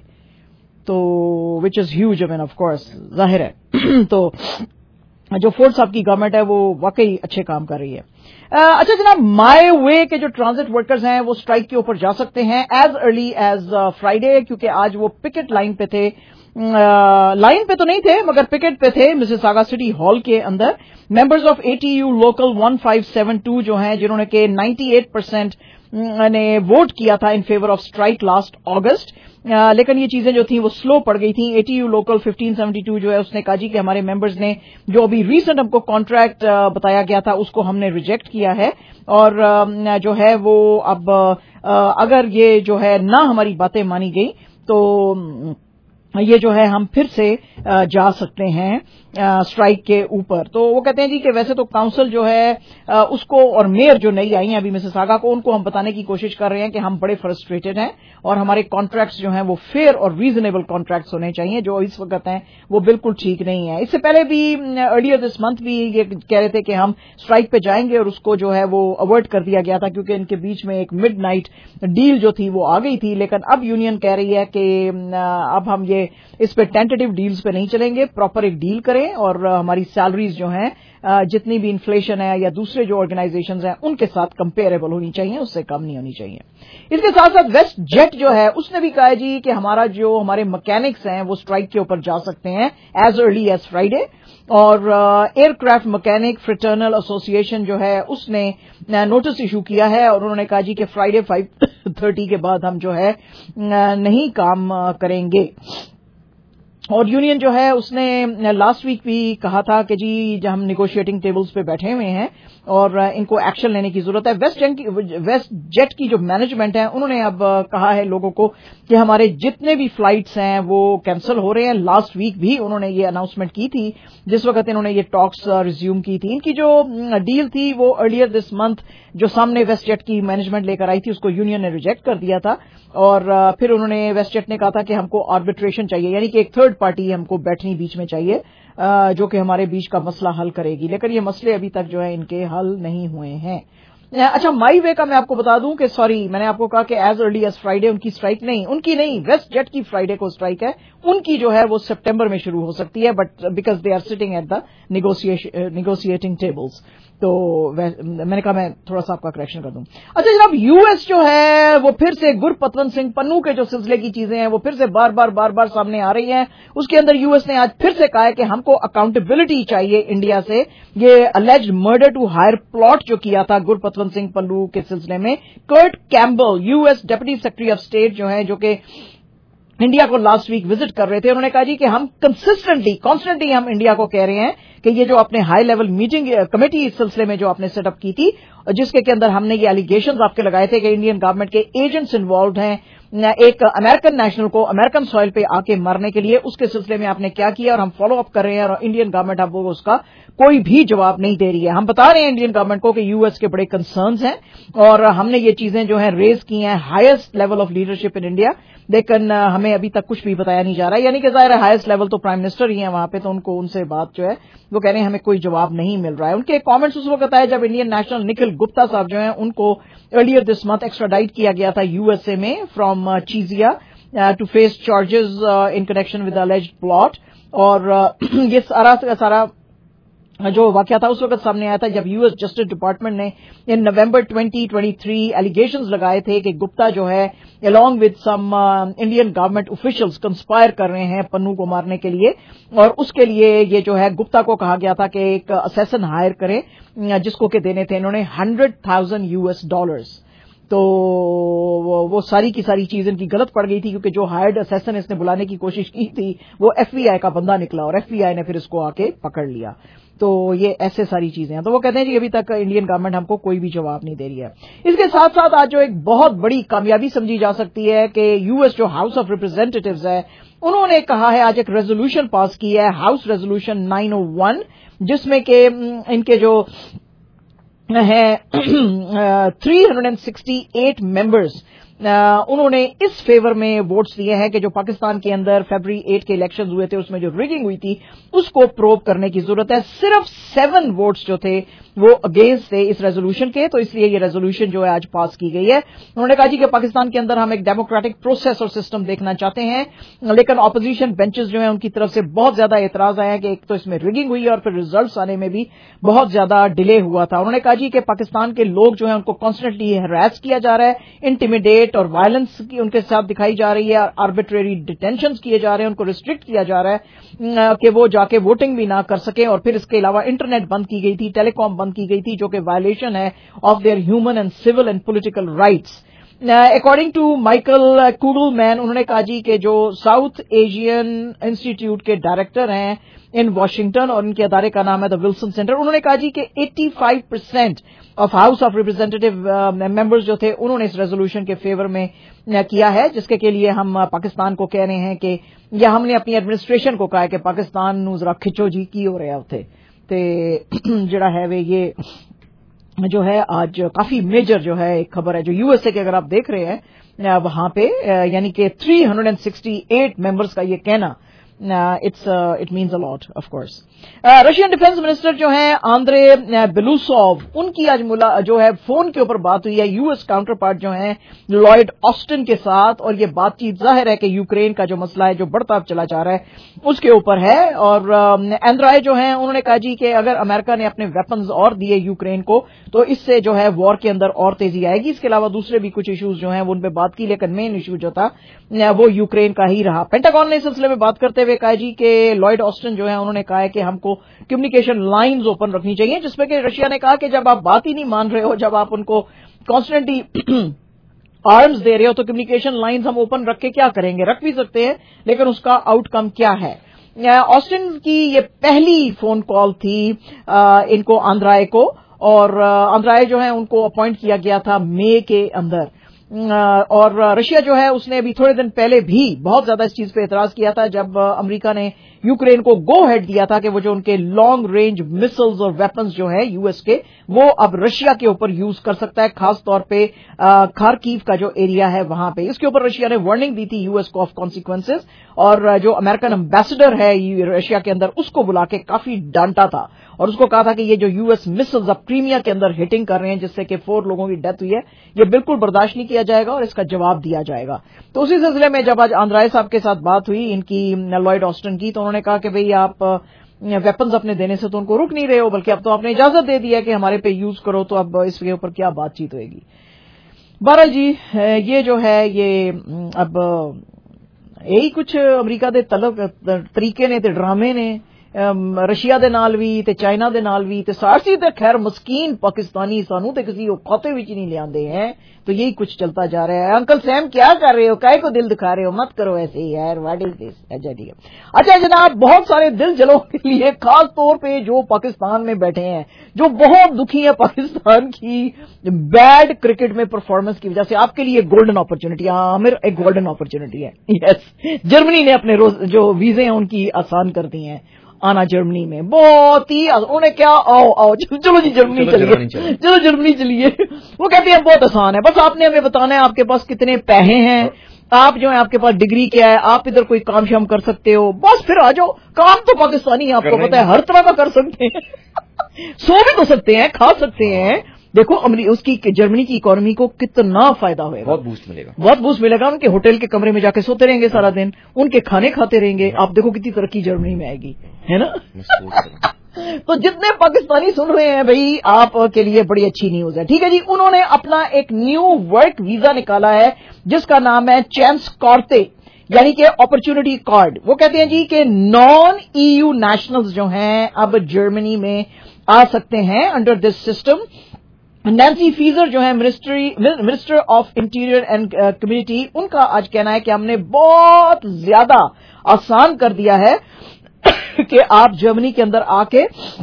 तो which is huge. I mean of course जाहिर है तो जो फोर्ड साहब की गवर्नमेंट है वो वाकई अच्छे काम कर रही है। अच्छा जनाब, माई वे के जो ट्रांजिट वर्कर्स हैं वो स्ट्राइक के ऊपर जा सकते हैं एज अर्ली एज फ्राइडे, क्योंकि आज वो पिकेट लाइन पे थे, लाइन पे तो नहीं थे मगर पिकेट पे थे मिसिसागा सिटी हॉल के अंदर। Members of ATU local one five seven two जो हैं जिन्होंने के अट्ठानवे परसेंट ने वोट किया था in favour of strike last August, लेकिन ये चीजें जो थी वो स्लो पड़ गई थी। ATU local fifteen seventy two जो है उसने कहा जी कि हमारे मेंबर्स ने जो अभी रीसेंट हमको कॉन्ट्रैक्ट बताया गया था उसको हमने रिजेक्ट किया है, और जो है वो अब अगर ये जो है ना हमारी बातें मानी गई तो ये जो है हम फिर से जा सकते हैं स्ट्राइक के ऊपर। तो वो कहते हैं जी कि वैसे तो काउंसिल जो है उसको और मेयर जो नई आई हैं अभी मिसिसागा को, उनको हम बताने की कोशिश कर रहे हैं कि हम बड़े फ्रस्ट्रेटेड हैं और हमारे कॉन्ट्रैक्ट्स जो हैं वो फेयर और रीजनेबल कॉन्ट्रैक्ट्स होने चाहिए, जो इस वक्त हैं वो बिल्कुल ठीक नहीं है। इससे पहले भी अर्लियर दिस मंथ भी ये कह रहे थे कि हम स्ट्राइक पे जाएंगे और उसको जो है वो अवॉइड कर दिया गया था क्योंकि इनके बीच में एक मिडनाइट डील जो थी वो आ गई थी, लेकिन अब यूनियन कह रही है कि अब हम ये इस पे टेंटेटिव डील्स पे नहीं चलेंगे, प्रॉपर एक डील करें और हमारी सैलरीज जो हैं जितनी भी इन्फ्लेशन है या दूसरे जो ऑर्गेनाइजेशंस हैं उनके साथ कंपेरेबल होनी चाहिए, उससे कम नहीं होनी चाहिए। इसके साथ साथ वेस्ट जेट जो है उसने भी कहा जी कि हमारा जो हमारे मैकेनिक्स हैं वो स्ट्राइक के ऊपर जा सकते हैं एज अर्ली एज फ्राइडे, और एयरक्राफ्ट मैकेनिक फ्रेटर्नल एसोसिएशन जो है उसने नोटिस इशू किया है और उन्होंने कहा जी कि फ्राइडे फाइव थर्टी के बाद हम जो है नहीं काम करेंगे। और यूनियन जो है उसने लास्ट वीक भी कहा था कि जी हम निगोशिएटिंग टेबल्स पे बैठे हुए हैं और इनको एक्शन लेने की जरूरत है। वेस्ट वेस्ट जेट की जो मैनेजमेंट है उन्होंने अब कहा है लोगों को कि हमारे जितने भी फ्लाइट्स हैं वो कैंसिल हो रहे हैं। लास्ट वीक भी उन्होंने ये अनाउंसमेंट की थी जिस वक्त इन्होंने ये टॉक्स रिज्यूम की थी। इनकी जो डील थी वो अर्लियर दिस मंथ जो सामने वेस्ट जेट की मैनेजमेंट लेकर आई थी उसको यूनियन ने रिजेक्ट कर दिया था, और फिर उन्होंने वेस्ट जेट ने कहा था कि हमको आर्बिट्रेशन चाहिए, यानी कि एक थर्ड पार्टी हमको बैठनी बीच में चाहिए जो कि हमारे बीच का मसला हल करेगी, लेकिन ये मसले अभी तक जो है इनके हल नहीं हुए हैं। अच्छा, माई वे का मैं आपको बता दूं कि सॉरी मैंने आपको कहा कि एज अर्ली एज फ्राइडे उनकी स्ट्राइक नहीं, उनकी नहीं, वेस्ट जेट की फ्राइडे को स्ट्राइक है, उनकी जो है वो सितंबर में शुरू हो सकती है, but because they are sitting at the negotiating tables. तो मैंने कहा मैं थोड़ा सा आपका करेक्शन कर दूं। अच्छा जनाब, यूएस जो है वो फिर से गुरपतवंत सिंह पन्नू के जो सिलसिले की चीजें हैं वो फिर से बार बार बार बार सामने आ रही हैं। उसके अंदर यूएस ने आज फिर से कहा है कि हमको अकाउंटेबिलिटी चाहिए इंडिया से। ये alleged murder to hire plot जो किया था गुरपतवंत सिंह पन्नू के सिलसिले में, Kurt Campbell US deputy secretary of state जो है जो कि इंडिया को लास्ट वीक विजिट कर रहे थे। उन्होंने कहा जी कि हम कंसिस्टेंटली कॉन्स्टेंटली हम इंडिया को कह रहे हैं कि ये जो आपने हाई लेवल मीटिंग कमेटी इस सिलसिले में जो आपने सेटअप की थी, जिसके के अंदर हमने ये एलिगेशंस आपके लगाए थे कि इंडियन गवर्नमेंट के एजेंट्स इन्वॉल्व हैं एक अमेरिकन नेशनल को अमेरिकन सॉइल पे आके मारने के लिए, उसके सिलसिले में आपने क्या किया और हम फॉलो अप कर रहे हैं और इंडियन गवर्नमेंट अब वो उसका कोई भी जवाब नहीं दे रही है। हम बता रहे हैं इंडियन गवर्नमेंट को कि यूएस के बड़े कंसर्न्स हैं और हमने ये चीजें जो है रेज की हैं highest level of leadership in India, लेकिन हमें अभी तक कुछ भी बताया नहीं जा रहा है। यानी कि जाहिर है हाईएस्ट लेवल तो प्राइम मिनिस्टर ही है वहां पे, तो उनको उनसे बात जो है वो कह रहे हैं हमें कोई जवाब नहीं मिल रहा है। उनके कमेंट्स उस वक्त आए जब इंडियन नेशनल निखिल गुप्ता साहब जो हैं उनको अर्लियर दिस मंथ एक्स्ट्राडाइट किया गया था यूएसए में from Czechia to face charges in connection with alleged plot. और uh, ये सारा का सारा जो वाकया था उस वक्त सामने आया था जब यूएस जस्टिस डिपार्टमेंट ने in November twenty twenty three allegations लगाए थे कि गुप्ता जो है along with some Indian government officials conspire कर रहे हैं पन्नू को मारने के लिए, और उसके लिए ये जो है गुप्ता को कहा गया था कि एक असैसन हायर करें जिसको के देने थे इन्होंने हंड्रेड थाउजेंड यूएस डॉलर्स। तो वो, वो सारी की सारी चीज इनकी गलत पड़ गई थी क्योंकि जो हायर्ड असैसन इसने बुलाने की कोशिश की थी वो एफबीआई का बंदा निकला और एफबीआई ने फिर इसको आके पकड़ लिया। तो ये ऐसे सारी चीजें हैं। तो वो कहते हैं कि अभी तक इंडियन गवर्नमेंट हमको कोई भी जवाब नहीं दे रही है। इसके साथ साथ आज जो एक बहुत बड़ी कामयाबी समझी जा सकती है कि यूएस जो हाउस ऑफ रिप्रेजेंटेटिव्स है उन्होंने कहा है आज एक रेजोल्यूशन पास की है, house resolution nine O one, जिसमें के इनके जो है three hundred sixty eight members उन्होंने इस फेवर में वोट्स दिए हैं कि जो पाकिस्तान के अंदर फरवरी एट के इलेक्शंस हुए थे उसमें जो रिगिंग हुई थी उसको प्रोब करने की जरूरत है। सिर्फ सेवन वोट्स जो थे वो अगेंस्ट थे इस रेजोल्यूशन के, तो इसलिए ये रेजोल्यूशन जो है आज पास की गई है। उन्होंने कहा जी कि पाकिस्तान के अंदर हम एक डेमोक्रेटिक प्रोसेस और सिस्टम देखना चाहते हैं, लेकिन ऑपोजिशन बेंचेस जो है उनकी तरफ से बहुत ज्यादा एतराज आया कि एक तो इसमें रिगिंग हुई और फिर रिजल्ट्स आने में भी बहुत ज्यादा डिले हुआ था। उन्होंने कहा जी कि पाकिस्तान के लोग जो है उनको कॉन्स्टेंटली हैरेस किया जा रहा है, इंटिमिडेट और वायलेंस की उनके साथ दिखाई जा रही है, आर्बिट्रेरी डिटेंशंस किए जा रहे हैं, उनको रिस्ट्रिक्ट किया जा रहा है कि वो जाके वोटिंग भी ना कर सके, और फिर इसके अलावा इंटरनेट बंद की गई थी, टेलीकॉम बंद की गई थी, जो कि वायलेशन है of their human and civil and political rights. According to Michael Kugelman, उन्होंने कहा जी कि जो साउथ एशियन इंस्टीट्यूट के डायरेक्टर हैं इन वाशिंगटन और इनके अदारे का नाम है द विल्सन सेंटर, उन्होंने कहा जी कि पचासी percent of house of representative members जो थे उन्होंने इस रेजोल्यूशन के फेवर में uh, किया है, जिसके के लिए हम uh, पाकिस्तान को कह रहे हैं कि या हमने अपनी एडमिनिस्ट्रेशन को कहा है कि पाकिस्तान नू जरा खिचो जी की हो रहा थे ते जड़ा है वे ये जो है आज काफी मेजर जो है एक खबर है जो यूएसए के अगर आप देख रहे हैं वहां पे यानी कि three hundred sixty eight members का ये कहना it's it means a lot of course. Russian defence minister जो हैं आंद्रे बेलूसोव, उनकी आज मुला जो है फोन के ऊपर बात हुई है यूएस काउंटर पार्ट जो हैं लॉयड ऑस्टिन के साथ, और ये बातचीत जाहिर है कि यूक्रेन का जो मसला है जो बढ़ता चला जा रहा है उसके ऊपर है। और एंड्राय जो हैं उन्होंने कहा जी कि अगर अमेरिका ने अपने वेपन्स और दिए यूक्रेन को तो इससे जो है वॉर के अंदर और तेजी आएगी। इसके अलावा दूसरे भी कुछ इश्यूज जो हैं वो उन पर बात की, लेकिन मेन इशू जो था वो यूक्रेन का ही रहा। पेंटागन ने इस सिलसिले में बात करते हुए कहा जी कि लॉयड ऑस्टिन जो है उन्होंने कहा है कि हमको कम्युनिकेशन लाइंस ओपन रखनी चाहिए, जिसमें कि रशिया ने कहा कि जब आप बात ही नहीं मान रहे हो, जब आप उनको कॉन्स्टेंटली आर्म्स दे रहे हो तो कम्युनिकेशन लाइंस हम ओपन रख के क्या करेंगे, रख भी सकते हैं लेकिन उसका आउटकम क्या है। ऑस्टिन की ये पहली फोन कॉल थी आ, इनको आंद्राय को, और आंद्राय जो है उनको अपॉइंट किया गया था मई के अंदर, और रशिया जो है उसने अभी थोड़े दिन पहले भी बहुत ज्यादा इस चीज पे एतराज किया था जब अमेरिका ने यूक्रेन को गो हेड दिया था कि वो जो उनके लॉन्ग रेंज मिसाइल्स और वेपन्स जो है यूएस के वो अब रशिया के ऊपर यूज कर सकता है, खास तौर पे खार्किव का जो एरिया है वहां पे। इसके ऊपर रशिया ने वार्निंग दी थी यूएस को ऑफ कॉन्सिक्वेंसेस, और जो अमेरिकन एम्बेसडर है रशिया के अंदर उसको बुला के काफी डांटा था और उसको कहा था कि ये जो यूएस मिसाइल्स अब क्रीमिया के अंदर हिटिंग कर रहे हैं जिससे कि फोर लोगों की डेथ हुई है, ये बिल्कुल बर्दाश्त नहीं किया जाएगा और इसका जवाब दिया जाएगा। तो उसी सिलसिले में जब आज आंद्राय साहब के साथ बात हुई इनकी लॉयड ऑस्टिन की, तो उन्होंने कहा कि भाई आप वेपन्स अपने देने से तो उनको रुक नहीं रहे हो, बल्कि अब तो आपने इजाजत दे दिया कि हमारे पे यूज करो, तो अब इसके ऊपर क्या बातचीत होगी। बहरहाल जी ये जो है ये अब यही कुछ अमरीका दे तलब तरीके ने ते ड्रामे ने ਰਸ਼ੀਆ ਦੇ ਨਾਲ ਵੀ ਤੇ ਚਾਈਨਾ ਦੇ ਨਾਲ ਵੀ ਤੇ ਸਾਰਸੀ ਤੇ खैर मस्कीन पाकिस्तानी सानू ते किसी औकाते विच नहीं लियाते हैं तो यही कुछ चलता जा रहा है। अंकल सैम क्या कर रहे हो, काहे को दिल दिखा रहे हो, मत करो ऐसे ही यार, व्हाट इज दिस। अच्छा ठीक है। अच्छा जनाब, बहुत सारे दिल जलों के लिए खास तौर पे जो पाकिस्तान में बैठे हैं, जो बहुत दुखी है पाकिस्तान की बैड क्रिकेट में परफॉर्मेंस की वजह से, आपके लिए गोल्डन अपॉर्चुनिटी, आमिर एक गोल्डन अपॉर्चुनिटी है। यस, जर्मनी ने अपने जो वीजे हैं उनकी आसान कर दी हैं आना जर्मनी में, बहुत ही उन्हें क्या आओ आओ चलो जी जर्मनी चलिए, चलो जर्मनी चलिए। वो कहते हैं बहुत आसान है, बस आपने हमें बताना है आपके पास कितने पैसे हैं, आप जो है आपके पास डिग्री क्या है, आप इधर कोई काम शाम कर सकते हो, बस फिर आ जाओ। काम तो पाकिस्तानी आपको पता है हर तरह का कर सकते हैं सो भी तो सकते हैं, खा सकते हैं। देखो उसकी जर्मनी की इकोनॉमी को कितना फायदा होगा, बहुत बूस्ट मिलेगा, बहुत बूस्ट मिलेगा। उनके होटल के कमरे में जाके सोते रहेंगे सारा दिन, उनके खाने खाते रहेंगे, आप देखो कितनी तरक्की जर्मनी में आएगी, है ना। तो जितने पाकिस्तानी सुन रहे हैं भाई, आप के लिए बड़ी अच्छी न्यूज है। ठीक है जी, उन्होंने अपना एक न्यू वर्क वीजा निकाला है जिसका नाम है चांस कार्ते, यानी कि अपॉर्चुनिटी कार्ड। वो कहते हैं जी कि नॉन ईयू नेशनल्स जो हैं अब जर्मनी में आ सकते हैं under this system. Nancy Faeser जो है ministry minister of interior and community, उनका आज कहना है कि हमने बहुत ज्यादा आसान कर दिया है कि आप जर्मनी के अंदर आके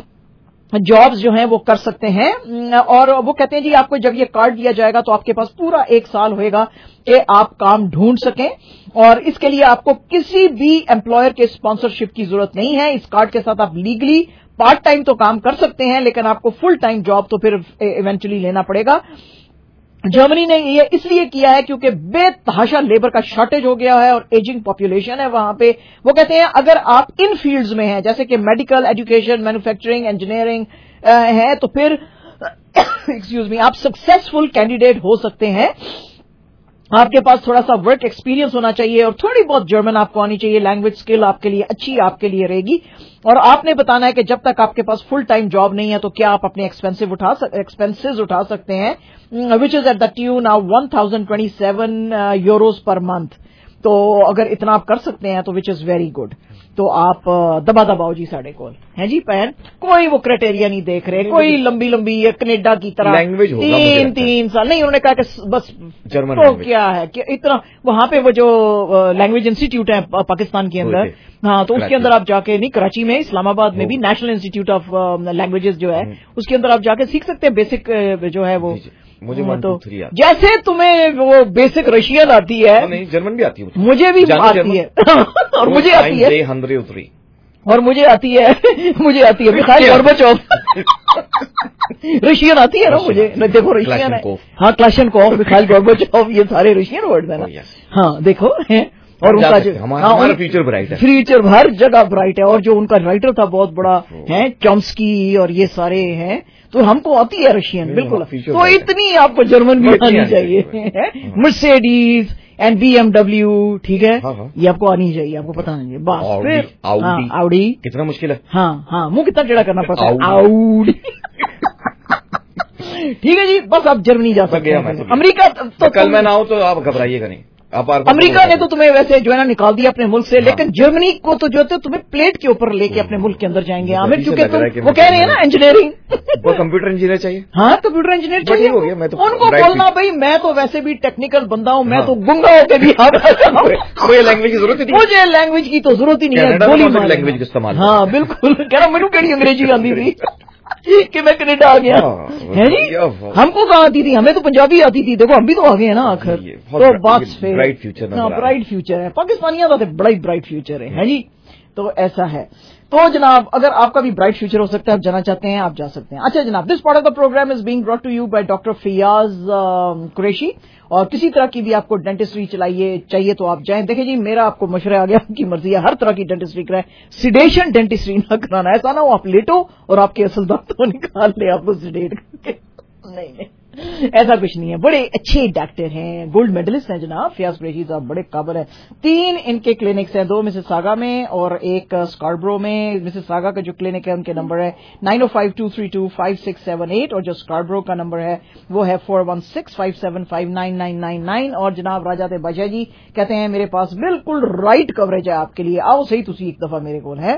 जॉब्स जो हैं वो कर सकते हैं। और वो कहते हैं जी आपको जब ये कार्ड दिया जाएगा तो आपके पास पूरा एक साल होएगा कि आप काम ढूंढ सकें, और इसके लिए आपको किसी भी एम्प्लॉयर के स्पॉन्सरशिप की जरूरत नहीं है। इस कार्ड के साथ आप लीगली पार्ट टाइम तो काम कर सकते हैं, लेकिन आपको फुल टाइम जॉब तो फिर इवेंचुअली लेना पड़ेगा। जर्मनी ने ये इसलिए किया है क्योंकि बेतहाशा लेबर का शॉर्टेज हो गया है और एजिंग पॉपुलेशन है वहां पे। वो कहते हैं अगर आप इन फील्ड्स में हैं जैसे कि मेडिकल, एजुकेशन, मैन्युफैक्चरिंग, इंजीनियरिंग है तो फिर एक्सक्यूज मी आप सक्सेसफुल कैंडिडेट हो सकते हैं। आपके पास थोड़ा सा वर्क एक्सपीरियंस होना चाहिए और थोड़ी बहुत जर्मन आपको आनी चाहिए, लैंग्वेज स्किल आपके लिए अच्छी आपके लिए रहेगी। और आपने बताना है कि जब तक आपके पास फुल टाइम जॉब नहीं है तो क्या आप अपने एक्सपेंसिव उठा सक, एक्सपेंसेस उठा सकते हैं, which is at the tune now one thousand twenty seven euros पर मंथ। तो अगर इतना आप कर सकते हैं तो विच इज वेरी गुड। तो आप दबा दबाओ जी साढ़े कोल है जी पैन, कोई वो क्राइटेरिया नहीं देख रहे, कोई लंबी लंबी कनेडा की तरह लैंग्वेज तीन तीन साल नहीं। उन्होंने कहा कि बस जर्मन तो क्या है कि इतना वहां पे वो जो लैंग्वेज इंस्टीट्यूट है पाकिस्तान के अंदर, हाँ तो उसके अंदर आप जाके, नहीं कराची में, इस्लामाबाद में भी नेशनल इंस्टीट्यूट ऑफ लैंग्वेजेस जो है उसके अंदर आप जाके सीख सकते हैं बेसिक जो है वो। मुझे वन टू थ्री आती है, जैसे तुम्हें वो बेसिक रशियन आती है, नहीं जर्मन भी आती है, मुझे भी आती है और मुझे आती है और मुझे आती है मुझे आती है मिखाइल गोर्बाचोव रशियन आती है ना मुझे, देखो रशियन है, हाँ क्लाशनकोव, मिखाइल गोर्बाचोव, ये सारे रशियन वर्ड है ना। हाँ देखो है, और उनका जो हमारा फ्यूचर ब्राइट है, फ्यूचर हर जगह ब्राइट है। और जो उनका राइटर था बहुत बड़ा है चॉम्स्की और ये सारे हैं, तो हमको आती है रशियन बिल्कुल। तो इतनी आपको जर्मन भी आनी चाहिए, Mercedes and B M W, ठीक है, ये आपको आनी चाहिए, आपको पता नहीं है बस। फिर आउडी कितना मुश्किल है, हाँ हाँ मुंह कितना टेढ़ा करना पड़ता है, आउडी ठीक है जी, बस आप जर्मनी जा सकते हैं। अमेरिका तो कल मैं ना आऊं तो आप घबराइएगा नहीं। अमेरिका ने तो तुम्हें वैसे जो है ना निकाल दिया अपने मुल्क से, लेकिन जर्मनी को तो जो है तुम्हें प्लेट के ऊपर लेके अपने मुल्क के अंदर जाएंगे आमिर, क्योंकि तुम वो कह रहे हैं ना इंजीनियरिंग, वो कंप्यूटर इंजीनियर चाहिए, हाँ कंप्यूटर इंजीनियर चाहिए। हो गया, मैं तो उनको बोलना भाई मैं तो वैसे भी टेक्निकल बंदा हूँ, मैं तो गुंगा होकर भी कोई लैंग्वेज की जरूरत नहीं, मुझे लैंग्वेज की तो जरूरत ही नहीं है, बोली लैंग्वेज का इस्तेमाल। हाँ बिल्कुल, कह रहा मैनू कड़ी अंग्रेजी आती थी कि मैं कनेडा आ गया है जी, हमको कहाँ आती थी, हमें तो पंजाबी आती थी, देखो हम भी तो आ गए हैं ना आखिर। तो बस फिर ब्राइट फ्यूचर, हाँ ब्राइट फ्यूचर है पाकिस्तानियों का, तो बड़ा ही ब्राइट फ्यूचर है है जी। तो ऐसा है। तो जनाब अगर आपका भी ब्राइट फ्यूचर हो सकता है, आप जाना चाहते हैं आप जा सकते हैं। अच्छा जनाब, this part of the programme is being brought to you by doctor Fayyaz Qureshi. और किसी तरह की भी आपको डेंटिस्ट्री चलाइए चाहिए तो आप जाएं। देखिए जी मेरा आपको मशवरा आ गया, आपकी मर्जी है, हर तरह की डेंटिस्ट्री कराए, सिडेशन डेंटिस्ट्री ना कराना, ऐसा ना हो आप लेटो और आपके असल दांतों निकाल ले आपको सिडेट करके, नहीं नहीं ऐसा कुछ नहीं है। बड़े अच्छे डॉक्टर हैं, गोल्ड मेडलिस्ट हैं जनाब फियाज कुरैशी साहब, बड़े काबिल हैं। तीन इनके क्लिनिक्स हैं, दो मिसिसागा में और एक स्कार्बरो में। मिसिसागा का जो क्लिनिक है उनके नंबर है nine O five two three two five six seven eight और जो स्कार्बरो का नंबर है वो है four one six five seven five nine nine nine nine. और जनाब राजा बादशाह जी कहते हैं मेरे पास बिल्कुल राइट कवरेज है आपके लिए, आओ सही तुसी एक दफा मेरे को है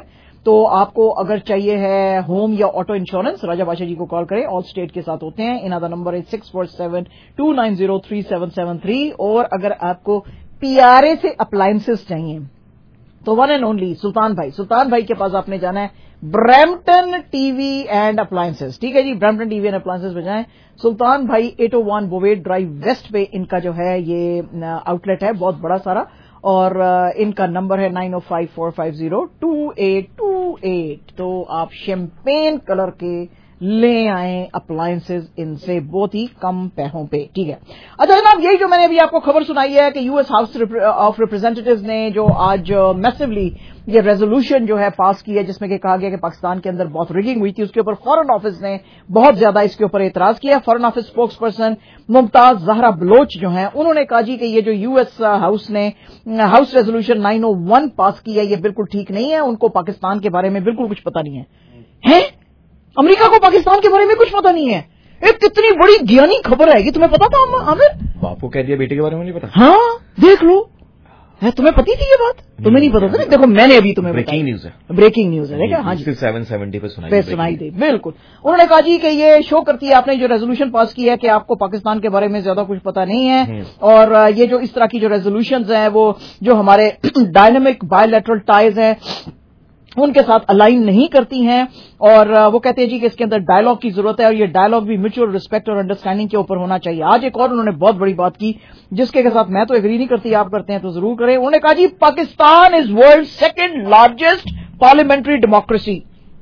تو آپ کو اگر چاہیے ہے ہوم یا آٹو انشورنس، راجہ بادشاہ جی کو کال کریں، آل اسٹیٹ کے ساتھ ہوتے ہیں. انہوں کا نمبر ہے six four seven two nine zero three seven seven three. اور اگر آپ کو پی آر اے سے اپلائنسز چاہیے تو ون اینڈ اونلی سلطان بھائی، سلطان بھائی کے پاس آپ نے جانا ہے. Brampton T V and appliances, ٹھیک ہے جی، Brampton T V and appliances پہ جائیں. سلطان بھائی eight O one Bovaird drive west پہ ان کا جو ہے یہ آؤٹ لیٹ ہے بہت بڑا سارا، اور ان کا نمبر ہے nine O five four five zero two eight two eight. تو آپ شیمپین کلر کے لے آئیں اپلائنسز ان سے بہت ہی کم پیسوں پہ، ٹھیک ہے. اچھا جناب، یہی جو میں نے ابھی آپ کو خبر سنائی ہے کہ U S house of representatives نے جو آج میسولی یہ ریزولوشن جو ہے پاس کی ہے جس میں کہ کہا گیا کہ پاکستان کے اندر بہت ریگنگ ہوئی تھی، اس کے اوپر فارن آفس نے بہت زیادہ اس کے اوپر اعتراض کیا. Foreign office spokesperson Mumtaz Zahra Baloch جو ہیں انہوں نے کہا جی کہ یہ جو یو ایس ہاؤس نے house resolution nine O one pass کی ہے یہ بالکل ٹھیک نہیں ہے، ان کو پاکستان کے بارے میں بالکل کچھ پتہ نہیں ہے. امریکہ کو پاکستان کے بارے میں کچھ پتہ نہیں ہے. ایک کتنی بڑی گیانی خبر ہے، یہ تمہیں پتا تھا عامر؟ باپ کو کہہ دیا بیٹے کے بارے میں نہیں پتا. ہاں دیکھ لو، تمہیں پتی تھی یہ بات؟ تمہیں نہیں پتا تھا؟ دیکھو میں نے ابھی تمہیں بریکنگ نیوز ہے، بریکنگ نیوز ہے. ہاں جی سیون سیونٹی پہ سنائی دی. بالکل انہوں نے کہا جی کہ یہ شو کرتی ہے آپ نے جو ریزولوشن پاس کی ہے کہ آپ کو پاکستان کے بارے میں زیادہ کچھ پتا نہیں ہے، اور یہ جو اس طرح کی جو ریزولوشنز ہیں وہ جو ہمارے ڈائنامک بائی لیٹرل ٹائز ہیں ان کے ساتھ الائن نہیں کرتی ہیں. اور وہ کہتے ہیں جی کہ اس کے اندر ڈائلاگ کی ضرورت ہے، اور یہ ڈائلاگ بھی میوچل ریسپیکٹ اور انڈرسٹینڈنگ کے اوپر ہونا چاہیے. آج ایک اور انہوں نے بہت بڑی بات کی جس کے ساتھ میں تو ایگری نہیں کرتی، آپ کرتے ہیں تو ضرور کریں. انہوں نے کہا جی Pakistan is world second largest parliamentary democracy.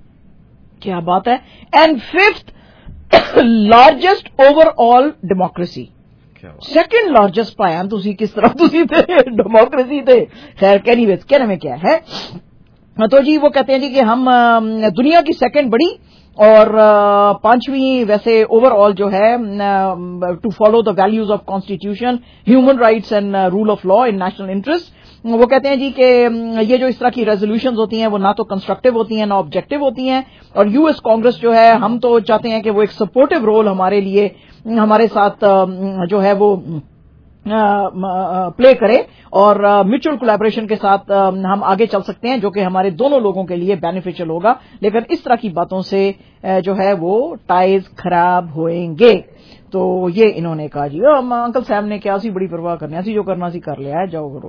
کیا بات ہے؟ And fifth largest overall democracy. Second largest پایا تھی کس طرح تھی ڈیموکریسی تھے. خیر اینی ویز کہنے میں کیا ہے، تو جی وہ کہتے ہیں جی کہ ہم دنیا کی سیکنڈ بڑی اور پانچویں ویسے اوور آل جو ہے to follow the values of constitution, human rights and rule of law in national interest. وہ کہتے ہیں جی کہ یہ جو اس طرح کی ریزولوشنز ہوتی ہیں وہ نہ تو کنسٹرکٹیو ہوتی ہیں نہ آبجیکٹو ہوتی ہیں، اور یو ایس کانگریس جو ہے ہم تو چاہتے ہیں کہ وہ ایک سپورٹو رول ہمارے لیے ہمارے ساتھ جو ہے وہ پلے کرے، اور میوچل کولیبریشن کے ساتھ ہم آگے چل سکتے ہیں جو کہ ہمارے دونوں لوگوں کے لیے بینیفیشل ہوگا. لیکن اس طرح کی باتوں سے جو ہے وہ ٹائز خراب ہوئیں گے. تو یہ انہوں نے کہا جی انکل صاحب نے کیا سی بڑی پرواہ کرنی سی، جو کرنا سی کر لیا ہے، جاؤ کرو.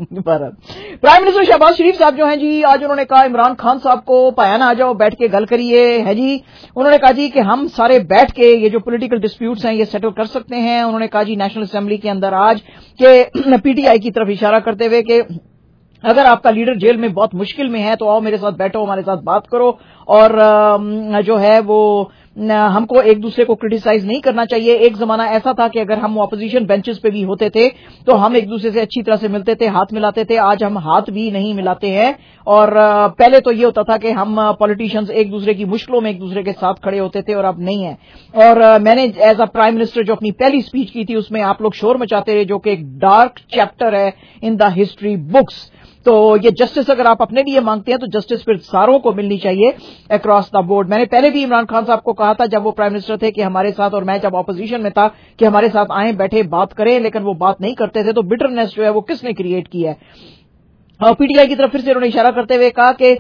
پرائم منسٹر شہباز شریف صاحب جو ہیں جی آج انہوں نے کہا عمران خان صاحب کو پایان آ جاؤ بیٹھ کے گل کریے ہے جی. انہوں نے کہا جی کہ ہم سارے بیٹھ کے یہ جو پولیٹیکل ڈسپیوٹس ہیں یہ سیٹل کر سکتے ہیں. انہوں نے کہا جی نیشنل اسمبلی کے اندر آج کہ پی ٹی آئی کی طرف اشارہ کرتے ہوئے کہ اگر آپ کا لیڈر جیل میں بہت مشکل میں ہے تو آؤ میرے ساتھ بیٹھو، ہمارے ساتھ بات کرو، اور جو ہے وہ ہم کو ایک دوسرے کو کرٹیسائز نہیں کرنا چاہیے. ایک زمانہ ایسا تھا کہ اگر ہم اپوزیشن بینچز پہ بھی ہوتے تھے تو ہم ایک دوسرے سے اچھی طرح سے ملتے تھے، ہاتھ ملاتے تھے. آج ہم ہاتھ بھی نہیں ملاتے ہیں، اور پہلے تو یہ ہوتا تھا کہ ہم پولیٹیشنز ایک دوسرے کی مشکلوں میں ایک دوسرے کے ساتھ کھڑے ہوتے تھے، اور اب نہیں ہے. اور میں نے ایز اے پرائم منسٹر جو اپنی پہلی اسپیچ کی تھی اس میں آپ لوگ شور مچاتے رہے جو کہ ایک ڈارک چیپٹر ہے ان دا ہسٹری بکس. تو یہ جسٹس اگر آپ اپنے لیے مانگتے ہیں تو جسٹس پھر ساروں کو ملنی چاہیے اکراس دا بورڈ. میں نے پہلے بھی عمران خان صاحب کو کہا تھا جب وہ پرائم منسٹر تھے کہ ہمارے ساتھ، اور میں جب اپوزیشن میں تھا کہ ہمارے ساتھ آئیں بیٹھے بات کریں، لیکن وہ بات نہیں کرتے تھے. تو بٹرنس جو ہے وہ کس نے کریٹ کی ہے؟ اور پی ٹی آئی کی طرف پھر سے انہوں نے اشارہ کرتے ہوئے کہا کہ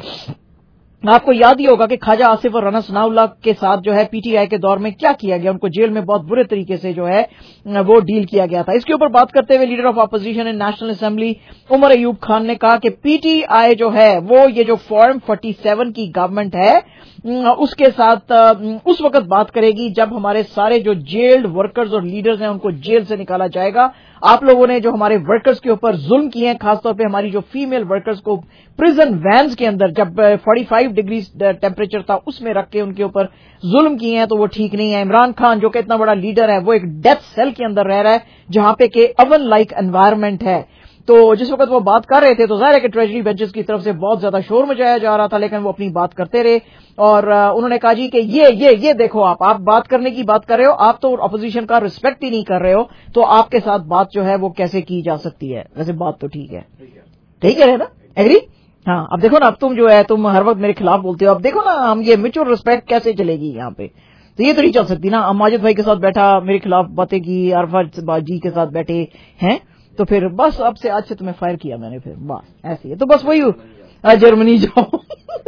آپ کو یاد ہی ہوگا کہ خواجہ آصف اور رانا ثناء اللہ کے ساتھ جو ہے پی ٹی آئی کے دور میں کیا کیا گیا، ان کو جیل میں بہت برے طریقے سے جو ہے وہ ڈیل کیا گیا تھا. اس کے اوپر بات کرتے ہوئے leader of opposition in national assembly Omar Ayub Khan نے کہا کہ پی ٹی آئی جو ہے وہ یہ جو فارم فورٹی سیون کی گورنمنٹ ہے اس کے ساتھ اس وقت بات کرے گی جب ہمارے سارے جو جیلڈ ورکرز اور لیڈرز ہیں ان کو جیل سے نکالا جائے گا. آپ لوگوں نے جو ہمارے ورکرز کے اوپر ظلم کیے ہیں، خاص طور پہ ہماری جو فیمیل ورکرز کو پریزن وینز کے اندر جب فورٹی فائیو ڈگری ٹیمپریچر تھا اس میں رکھ کے ان کے اوپر ظلم کیے ہیں، تو وہ ٹھیک نہیں ہے. عمران خان جو کہ اتنا بڑا لیڈر ہے وہ ایک ڈیتھ سیل کے اندر رہ رہا ہے جہاں پہ کہ اوون لائک انوائرمنٹ ہے. تو جس وقت وہ بات کر رہے تھے تو ظاہر ہے کہ ٹریجری بینچز کی طرف سے بہت زیادہ شور مچایا جا رہا تھا، لیکن وہ اپنی بات کرتے رہے. اور انہوں نے کہا جی کہ یہ یہ یہ دیکھو آپ آپ بات کرنے کی بات کر رہے ہو، آپ تو اپوزیشن کا ریسپیکٹ ہی نہیں کر رہے ہو، تو آپ کے ساتھ بات جو ہے وہ کیسے کی جا سکتی ہے؟ ویسے بات تو ٹھیک ہے، ٹھیک ہے نا، ایگری؟ ہاں اب دیکھو نا، اب تم جو ہے تم ہر وقت میرے خلاف بولتے ہو، اب دیکھو نا ہم یہ میچور ریسپیکٹ کیسے چلے گی یہاں پہ؟ تو یہ تو نہیں چل سکتی نا. ماجد بھائی کے ساتھ بیٹھا میرے خلاف باتیں کی، عرفہ جی کے ساتھ بیٹھے ہیں، تو پھر بس اب سے آج سے تمہیں فائر کیا میں نے، پھر بس ایسے ہی تو بس وہی جرمنی جاؤ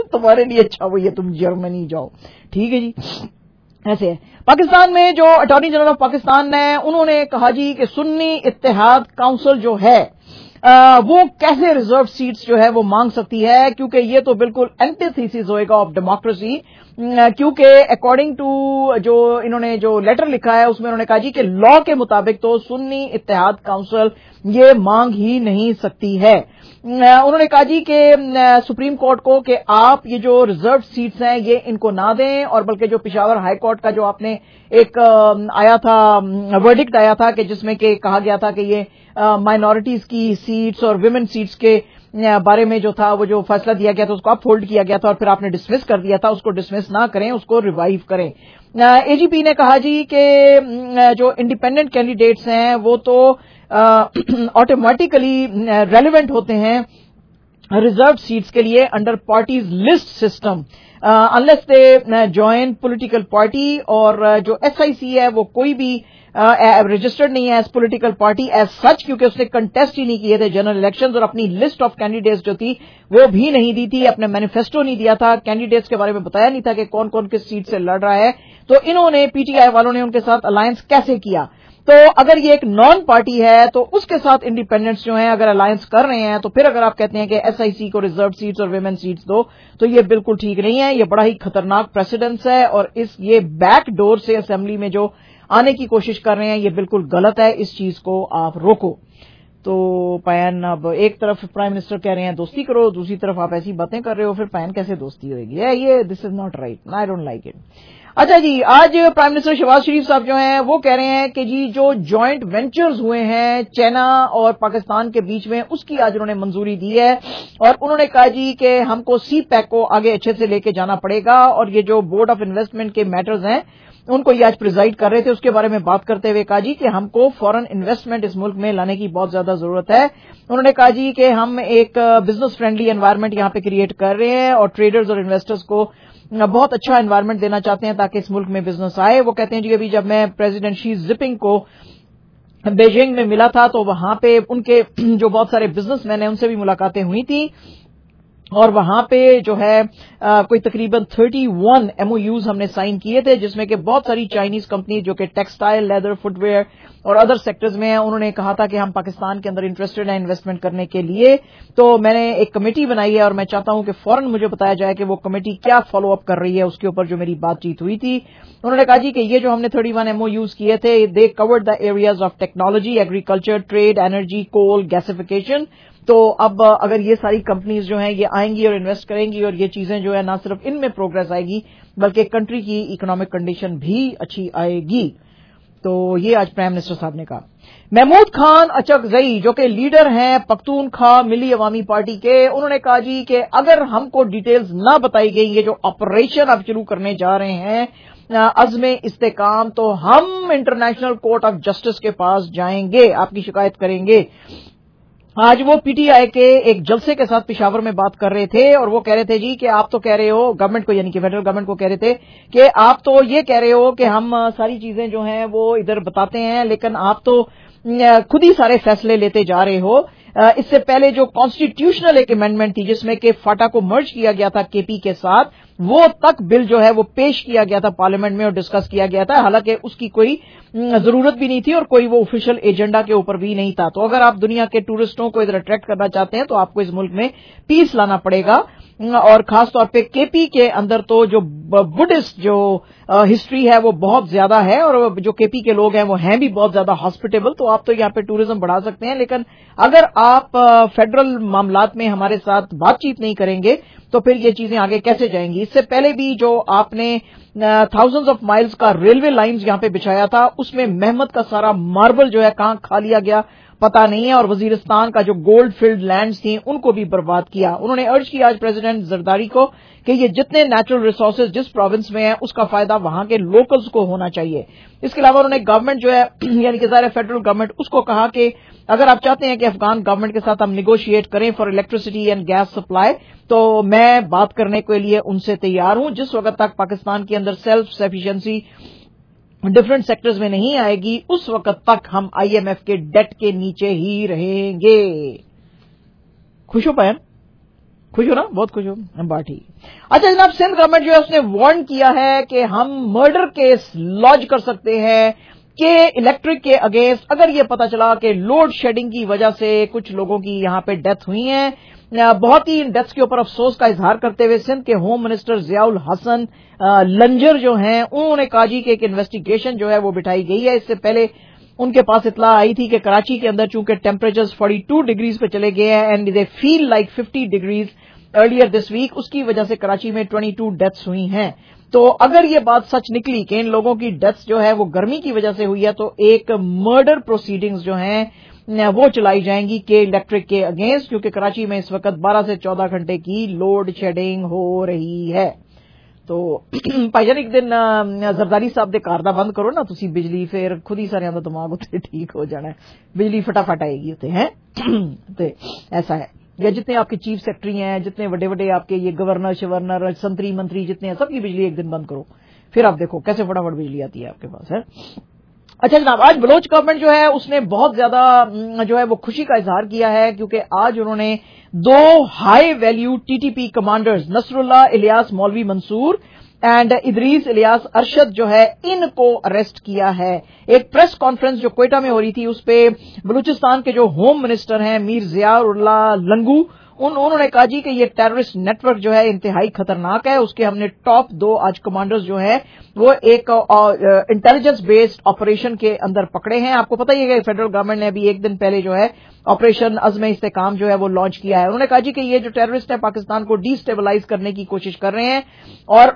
तुम्हारे लिए अच्छा वही है तुम जर्मनी जाओ, ठीक है जी। ऐसे है पाकिस्तान में जो अटॉर्नी जनरल ऑफ पाकिस्तान है उन्होंने कहा जी कि सुन्नी इत्तेहाद काउंसिल जो है आ, वो कैसे रिजर्व सीट्स जो है वो मांग सकती है, क्योंकि ये तो बिल्कुल एंटीथीसिस होएगा ऑफ डेमोक्रेसी, क्योंकि अकॉर्डिंग टू जो इन्होंने जो लेटर लिखा है उसमें उन्होंने कहा जी कि लॉ के मुताबिक तो सुन्नी इत्तेहाद काउंसिल ये मांग ही नहीं सकती है। उन्होंने कहा जी कि सुप्रीम कोर्ट को कि आप ये जो रिजर्व सीट्स हैं ये इनको ना दें, और बल्कि जो पिशावर हाई कोर्ट का जो आपने एक आया था वर्डिक्ट आया था कि जिसमें कि कहा गया था कि ये माइनॉरिटीज की सीट्स और विमेन सीट्स के बारे में जो था वो जो फैसला दिया गया था उसको आप होल्ड किया गया था और फिर आपने डिसमिस कर दिया था, उसको डिसमिस ना करें, उसको रिवाइव करें। एजीपी ने कहा जी कि जो इंडिपेंडेंट कैंडिडेट्स हैं वो तो ऑटोमेटिकली रेलिवेंट होते हैं रिजर्व सीट्स के लिए under parties list system unless they join political party, और uh, जो एसआईसी है वो कोई भी रजिस्टर्ड uh, नहीं है as political party as such, क्योंकि उसने कंटेस्ट ही नहीं किए थे जनरल इलेक्शंस, और अपनी लिस्ट ऑफ कैंडिडेट्स जो थी वो भी नहीं दी थी, अपने मैनिफेस्टो नहीं दिया था, कैंडिडेट्स के बारे में बताया नहीं था कि कौन कौन किस सीट से लड़ रहा है। तो इन्होंने पीटीआई वालों ने उनके साथ अलायंस कैसे किया? तो अगर ये एक नॉन पार्टी है तो उसके साथ इंडिपेंडेंट्स जो हैं अगर अलायंस कर रहे हैं, तो फिर अगर आप कहते हैं कि एसआईसी को रिजर्व सीट्स और विमेन सीट्स दो, तो ये बिल्कुल ठीक नहीं है, ये बड़ा ही खतरनाक प्रेसिडेंस है, और इस ये बैक डोर से असेंबली में जो आने की कोशिश कर रहे हैं ये बिल्कुल गलत है, इस चीज को आप रोको। तो पैन अब एक तरफ प्राइम मिनिस्टर कह रहे हैं दोस्ती करो, दूसरी तरफ आप ऐसी बातें कर रहे हो, फिर पैन कैसे दोस्ती होगी? ये this is not right, I don't like it. अच्छा जी, आज प्राइम मिनिस्टर शहबाज शरीफ साहब जो हैं वो कह रहे हैं कि जी जो जॉइंट वेंचर्स हुए हैं चाइना और पाकिस्तान के बीच में उसकी आज उन्होंने मंजूरी दी है, और उन्होंने कहा जी कि हमको सी पैक को आगे अच्छे से लेके जाना पड़ेगा, और ये जो बोर्ड ऑफ इन्वेस्टमेंट के मैटर्स हैं उनको ये आज प्रिजाइड कर रहे थे, उसके बारे में बात करते हुए कहा जी कि हमको फॉरेन इन्वेस्टमेंट इस मुल्क में लाने की बहुत ज्यादा जरूरत है। उन्होंने कहा जी कि हम एक बिजनेस फ्रेंडली एनवायरनमेंट यहां पे क्रिएट कर रहे हैं और ट्रेडर्स और इन्वेस्टर्स को बहुत अच्छा एनवायरनमेंट देना चाहते हैं ताकि इस मुल्क में बिजनेस आए। वो कहते हैं जी अभी जब मैं प्रेसिडेंट शी जिनपिंग को बीजिंग में मिला था तो वहां पे उनके जो बहुत सारे बिजनेसमैन हैं उनसे भी मुलाकातें हुई थी, और वहां पे जो है आ, कोई तकरीबन इकतीस एमओयूज हमने साइन किए थे, जिसमें कि बहुत सारी चाइनीज कंपनी जो कि टेक्सटाइल, लेदर, फुटवेयर और अदर सेक्टर्स में हैं, उन्होंने कहा था कि हम पाकिस्तान के अंदर इंटरेस्टेड हैं इन्वेस्टमेंट करने के लिए। तो मैंने एक कमेटी बनाई है और मैं चाहता हूं कि फौरन मुझे बताया जाए कि वो कमेटी क्या फॉलो अप कर रही है उसके ऊपर जो मेरी बातचीत हुई थी। उन्होंने कहा जी कि ये जो हमने इकतीस एमओयूज किए थे they covered the areas of technology, agriculture, trade, energy, coal, gasification. तो अब अगर ये सारी कंपनीज जो हैं ये आएंगी और इन्वेस्ट करेंगी और ये चीजें जो है ना सिर्फ इनमें प्रोग्रेस आएगी बल्कि कंट्री की इकोनॉमिक कंडीशन भी अच्छी आएगी। तो ये आज प्राइम मिनिस्टर साहब ने कहा। महमूद खान अचकजई जो कि लीडर हैं पख्तूनख्वा मिली अवामी पार्टी के, उन्होंने कहा जी कि अगर हमको डिटेल्स ना बताई गई ये जो ऑपरेशन आप शुरू करने जा रहे हैं अज़्मे इस्तेकाम, तो हम इंटरनेशनल कोर्ट ऑफ जस्टिस के पास जाएंगे, आपकी शिकायत करेंगे। आज वो पीटीआई के एक जलसे के साथ पिशावर में बात कर रहे थे और वो कह रहे थे जी कि आप तो कह रहे हो गवर्नमेंट को, यानी कि फेडरल गवर्नमेंट को कह रहे थे कि आप तो ये कह रहे हो कि हम सारी चीजें जो हैं वो इधर बताते हैं, लेकिन आप तो खुद ही सारे फैसले लेते जा रहे हो। इससे पहले जो कॉन्स्टिट्यूशनल एक अमेंडमेंट थी जिसमें कि फाटा को मर्ज किया गया था केपी के साथ, वो तक बिल जो है वो पेश किया गया था पार्लियामेंट में और डिस्कस किया गया था, हालांकि उसकी कोई जरूरत भी नहीं थी और कोई वो ऑफिशियल एजेंडा के ऊपर भी नहीं था। तो अगर आप दुनिया के टूरिस्टों को इधर अट्रैक्ट करना चाहते हैं तो आपको इस मुल्क में पीस लाना पड़ेगा, और खासतौर पे केपी के अंदर तो जो बुद्धिस्ट जो हिस्ट्री है वो बहुत ज्यादा है और जो केपी के लोग हैं वो हैं भी बहुत ज्यादा हॉस्पिटेबल। तो आप तो यहाँ पे टूरिज्म बढ़ा सकते हैं, लेकिन अगर आप फेडरल मामलात में हमारे साथ बातचीत नहीं करेंगे तो फिर ये चीजें आगे कैसे जाएंगी। इससे पहले भी जो आपने थाउजेंड्स ऑफ माइल्स का रेलवे लाइंस यहां पे बिछाया था उसमें मेहमत का सारा मार्बल जो है कहां खा लिया गया पता नहीं है, और वजीरिस्तान का जो गोल्ड फील्ड लैंड्स थी उनको भी बर्बाद किया। उन्होंने अर्ज किया आज प्रेसिडेंट जरदारी को कि ये जितने नेचुरल रिसोर्सेज जिस प्रोविंस में है उसका फायदा वहां के लोकल्स को होना चाहिए। इसके अलावा उन्होंने गवर्नमेंट जो है यानी कि ज़ाहिर फेडरल गवर्नमेंट उसको कहा कि अगर आप चाहते हैं कि अफगान गवर्नमेंट के साथ हम निगोशिएट करें for electricity and gas supply, तो मैं बात करने के लिए उनसे तैयार हूं। जिस वक्त तक पाकिस्तान के अंदर सेल्फ सफिशिएंसी डिफरेंट सेक्टर्स में नहीं आएगी उस वक्त तक हम आईएमएफ के डेट के नीचे ही रहेंगे। खुश हो पाए? खुश हो ना, बहुत खुश हो, बात ठीक। अच्छा जनाब, सिंध गवर्नमेंट जो है उसने वार्न किया है कि हम मर्डर केस लॉन्च कर सकते हैं कि इलेक्ट्रिक के अगेंस्ट अगर ये पता चला कि लोड शेडिंग की वजह से कुछ लोगों की यहां पे डेथ हुई है। बहुत ही इन डेथ्स के ऊपर अफसोस का इजहार करते हुए सिंध के होम मिनिस्टर जियाउल हसन लंजर जो हैं उन्होंने कहा जी कि एक इन्वेस्टिगेशन जो है वो बिठाई गई है। इससे पहले उनके पास इतला आई थी कि कराची के अंदर चूंकि टेम्परेचर्स बयालीस डिग्रीज पे चले गए हैं and they feel like fifty degrees earlier this week, उसकी वजह से कराची में बाईस डेथ्स हुई हैं। तो अगर ये बात सच निकली कि इन लोगों की डेथ्स जो है वो गर्मी की वजह से हुई है तो एक मर्डर प्रोसीडिंग्स जो हैं वो चलाई जाएंगी के इलेक्ट्रिक के अगेंस्ट, क्योंकि कराची में इस वक्त बारह से चौदह घंटे की लोड शेडिंग हो रही है। तो भाईजान एक दिन जरदारी साहब दे घर दा बंद करो ना तुसी बिजली, फिर खुद ही सारे दा दिमाग उत्ते ठीक हो जाना है, बिजली फटाफट आएगी उत्ते हैं। ते ऐसा है, या जितने आपके चीफ सेक्रेटरी हैं, जितने बड़े बड़े आपके ये गवर्नर शवर्नर संतरी मंत्री जितने हैं, सबकी बिजली एक दिन बंद करो, फिर आप देखो कैसे फटाफट बिजली आती है आपके पास है। अच्छा जनाब, आज बलोच गवर्नमेंट जो है उसने बहुत ज्यादा जो है वो खुशी का इजहार किया है क्योंकि आज उन्होंने दो high value TTP commanders Nasrullah Ilyas Maulvi Mansoor and Idrees Ilyas Arshad जो है इनको अरेस्ट किया है। एक प्रेस कॉन्फ्रेंस जो क्वेटा में हो रही थी उस पे बलूचिस्तान के जो होम मिनिस्टर हैं मीर जियाउल्लाह लंगू उन उन्होंने कहा जी कि ये टेररिस्ट नेटवर्क जो है इंतहाई खतरनाक है। उसके हमने टॉप दो आज कमांडर्स जो है वो एक इंटेलिजेंस बेस्ड ऑपरेशन के अंदर पकड़े हैं। आपको पता ही है कि फेडरल गवर्नमेंट ने अभी एक दिन पहले जो है ऑपरेशन अज़्म इस्तेकाम जो है वो लॉन्च किया है। उन्होंने कहा जी कि ये जो टेररिस्ट है पाकिस्तान को डिस्टेबलाइज करने की कोशिश कर रहे हैं और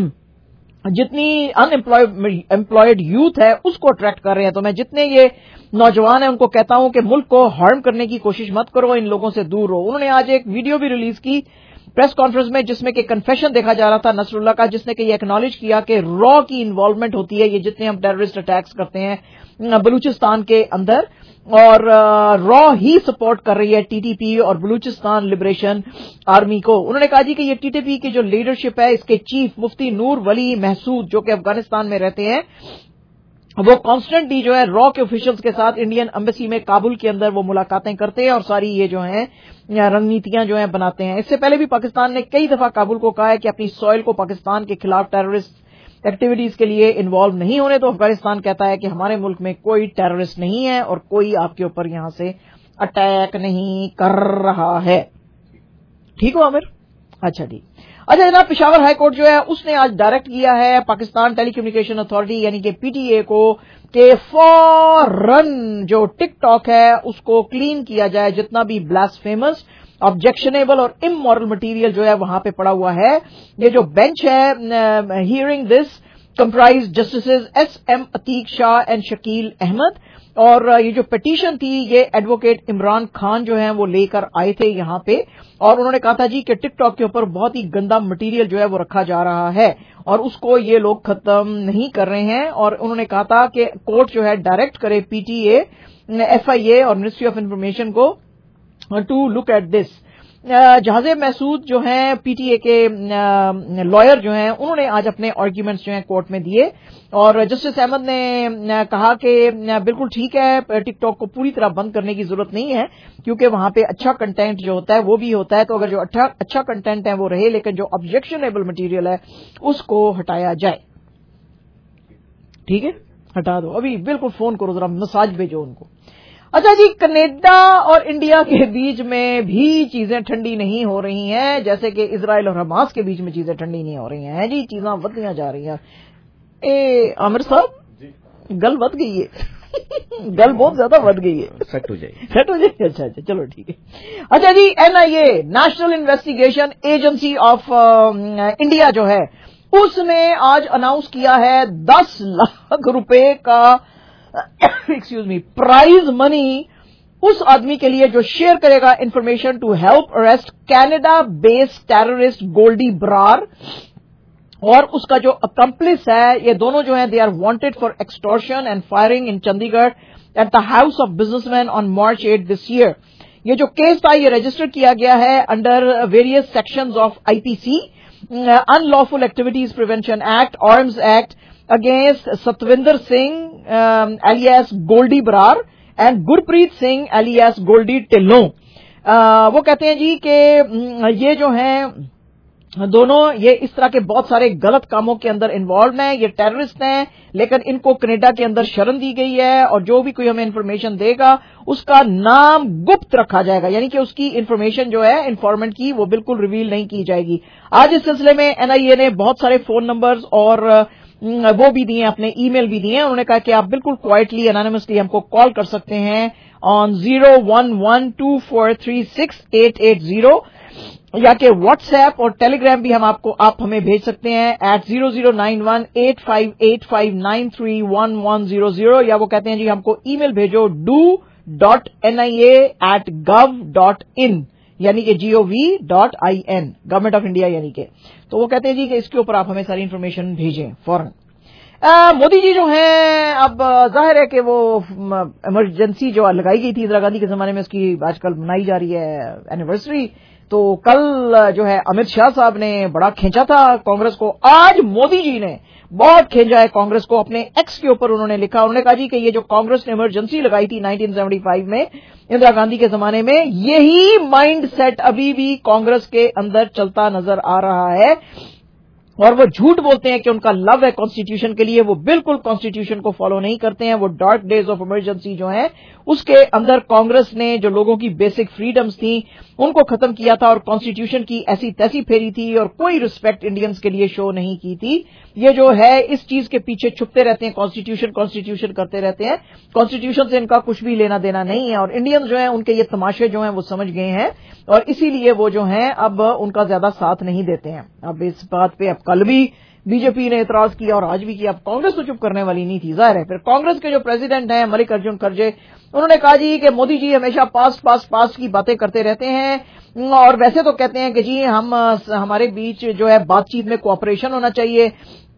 जितनी अनएम्प्लॉयड यूथ है उसको अट्रैक्ट कर रहे हैं। तो मैं जितने ये नौजवान हैं उनको कहता हूं कि मुल्क को हार्म करने की कोशिश मत करो, इन लोगों से दूर रहो। उन्होंने आज एक वीडियो भी रिलीज की प्रेस कॉन्फ्रेंस में जिसमें कि कन्फेशन देखा जा रहा था नसरुल्लाह का, जिसने कि ये एक्नॉलेज किया कि रॉ की इन्वॉल्वमेंट होती है ये जितने हम टेररिस्ट अटैक्स करते हैं बलूचिस्तान के अंदर, और रॉ ही सपोर्ट कर रही है टीटीपी और बलूचिस्तान लिबरेशन आर्मी को। उन्होंने कहा जी कि ये टीटीपी की जो लीडरशिप है इसके चीफ मुफ्ती नूर वली महसूद जो कि अफगानिस्तान में रहते हैं वो कॉन्स्टेंटली जो है रॉ के ऑफिशियल्स के साथ इंडियन एम्बेसी में काबुल के अंदर वो मुलाकातें करते हैं और सारी ये जो है रणनीतियां जो है बनाते हैं। इससे पहले भी पाकिस्तान ने कई दफा काबुल को कहा है कि अपनी सॉइल को पाकिस्तान के खिलाफ टेररिस्ट एक्टिविटीज के लिए इन्वॉल्व नहीं होने। तो अफगानिस्तान कहता है कि हमारे मुल्क में कोई टेररिस्ट नहीं है और कोई आपके ऊपर यहां से अटैक नहीं कर रहा है। ठीक हो आमिर? अच्छा ठीक। अच्छा जनाब, पेशावर हाई कोर्ट जो है उसने आज डायरेक्ट किया है पाकिस्तान टेलीकम्युनिकेशन अथॉरिटी यानी कि पीटीए को कि फौरन जो टिकटॉक है उसको क्लीन किया जाए, जितना भी ब्लास्फेमस ऑब्जेक्शनेबल और इमोरल मटेरियल जो है वहां पे पड़ा हुआ है। ये जो बेंच है hearing this comprise justices S M Atiq Shah and Shakeel Ahmed, और ये जो पिटीशन थी ये एडवोकेट इमरान खान जो है वो लेकर आए थे यहां पे, और उन्होंने कहा था जी कि टिकटॉक के ऊपर बहुत ही गंदा मटेरियल जो है वो रखा जा रहा है और उसको ये लोग खत्म नहीं कर रहे हैं। और उन्होंने कहा था कि कोर्ट जो है डायरेक्ट करे पीटीए, एफआईए और मिनिस्ट्री ऑफ इंफॉर्मेशन को टू लुक एट दिस। जहाजे महसूद जो हैं पीटीए के लॉयर जो हैं उन्होंने आज अपने आर्ग्यूमेंट्स जो हैं कोर्ट में दिए और जस्टिस अहमद ने कहा कि बिल्कुल ठीक है, टिकटॉक को पूरी तरह बंद करने की जरूरत नहीं है क्योंकि वहां पे अच्छा कंटेंट जो होता है वो भी होता है। तो अगर जो अच्छा अच्छा कंटेंट है वो रहे, लेकिन जो ऑब्जेक्शनेबल मटेरियल है उसको हटाया जाए। ठीक है, हटा दो, अभी बिल्कुल फोन करो, जरा मैसेज भेजो उनको। अच्छा जी, कनाडा और इंडिया के बीच में भी चीजें ठंडी नहीं हो रही हैं, जैसे कि इजराइल और हमास के बीच में चीजें ठंडी नहीं हो रही हैं जी, चीजें बढ़ती जा रही हैं। ए आमिर साहब गल बढ़ गई है गल बहुत ज्यादा बढ़ गई है, सेट हो जाए सेट हो जाए अच्छा अच्छा चलो ठीक है। अच्छा जी, NIA national investigation agency of India जो है उसने आज अनाउंस किया है दस लाख रुपए का एक्सक्यूज मी प्राइज मनी उस आदमी के लिए जो शेयर करेगा information to help arrest Canada based terrorist Goldy Brar, और उसका जो अकम्प्लिस है, ये दोनों जो हैं they are wanted for extortion and firing in Chandigarh at the house of businessman on March eight this year. ये जो केस था ये रजिस्टर किया गया है under various sections of IPC, unlawful activities prevention act, arms act, against Satwinder Singh um, alias Goldie Brar and Gurpreet Singh alias Goldie Tillon. आ, वो कहते हैं जी कि ये जो है दोनों ये इस तरह के बहुत सारे गलत कामों के अंदर इन्वॉल्व हैं, ये टेररिस्ट हैं, लेकिन इनको कनाडा के अंदर शरण दी गई है और जो भी कोई हमें इन्फॉर्मेशन देगा उसका नाम गुप्त रखा जाएगा, यानी कि उसकी इन्फॉर्मेशन जो है इन्फॉर्मेंट की वो बिल्कुल रिवील नहीं की जाएगी। आज इस सिलसिले में एनआईए ने बहुत सारे फोन नंबर्स और वो भी दिए, अपने ईमेल भी दिए। उन्होंने कहा कि आप बिल्कुल क्वाइटली एनोनिमसली हमको कॉल कर सकते हैं on zero one one two four three six eight eight zero, या कि व्हाट्सएप और टेलीग्राम भी हम आपको आप हमें भेज सकते हैं eight zero zero nine one eight five eight five nine three one one zero zero, या वो कहते हैं जी हमको ईमेल भेजो do dot N I A at gov dot in, यानी कि G O V dot I N, government of India यानी कि। तो वो कहते हैं जी कि इसके ऊपर आप हमें सारी इन्फॉर्मेशन भेजें फौरन। मोदी जी जो हैं, अब जाहिर है कि वो इमरजेंसी जो लगाई गई थी इंदिरा गांधी के जमाने में, उसकी आजकल मनाई जा रही है एनिवर्सरी। तो कल जो है अमित शाह साहब ने बड़ा खींचा था कांग्रेस को, आज मोदी जी ने बहुत खींचा है कांग्रेस को। अपने एक्स के ऊपर उन्होंने लिखा, उन्होंने कहा जी कि ये जो कांग्रेस ने इमरजेंसी लगाई थी नाइनटीन सेवेंटी फाइव में इंदिरा गांधी के जमाने में, यही माइंड सेट अभी भी कांग्रेस के अंदर चलता नजर आ रहा है। और वो झूठ बोलते हैं कि उनका लव है कॉन्स्टिट्यूशन के लिए, वो बिल्कुल कॉन्स्टिट्यूशन को फॉलो नहीं करते हैं। वो डार्क डेज ऑफ इमरजेंसी जो है उसके अंदर कांग्रेस ने जो लोगों की बेसिक फ्रीडम्स थी उनको खत्म किया था और कॉन्स्टिट्यूशन की ऐसी तैसी फेरी थी और कोई रिस्पेक्ट इंडियंस के लिए शो नहीं की थी। ये जो है इस चीज के पीछे छुपते रहते हैं, कॉन्स्टिट्यूशन कॉन्स्टिट्यूशन करते रहते हैं, कॉन्स्टिट्यूशन से इनका कुछ भी लेना देना नहीं है। और इंडियंस जो है उनके ये तमाशे जो हैं वो समझ गए हैं और इसीलिए वो जो हैं अब उनका ज्यादा साथ नहीं देते हैं। अब इस बात पे अब कल भी बीजेपी ने एतराज किया और आज भी किया। अब कांग्रेस तो चुप करने वाली नहीं थी, जाहिर है। फिर कांग्रेस के जो प्रेसिडेंट हैं मल्लिकार्जुन खड़गे, उन्होंने कहा जी कि मोदी जी हमेशा पास पास पास की बातें करते रहते हैं और वैसे तो कहते हैं कि जी हम हमारे बीच जो है बातचीत में कोऑपरेशन होना चाहिए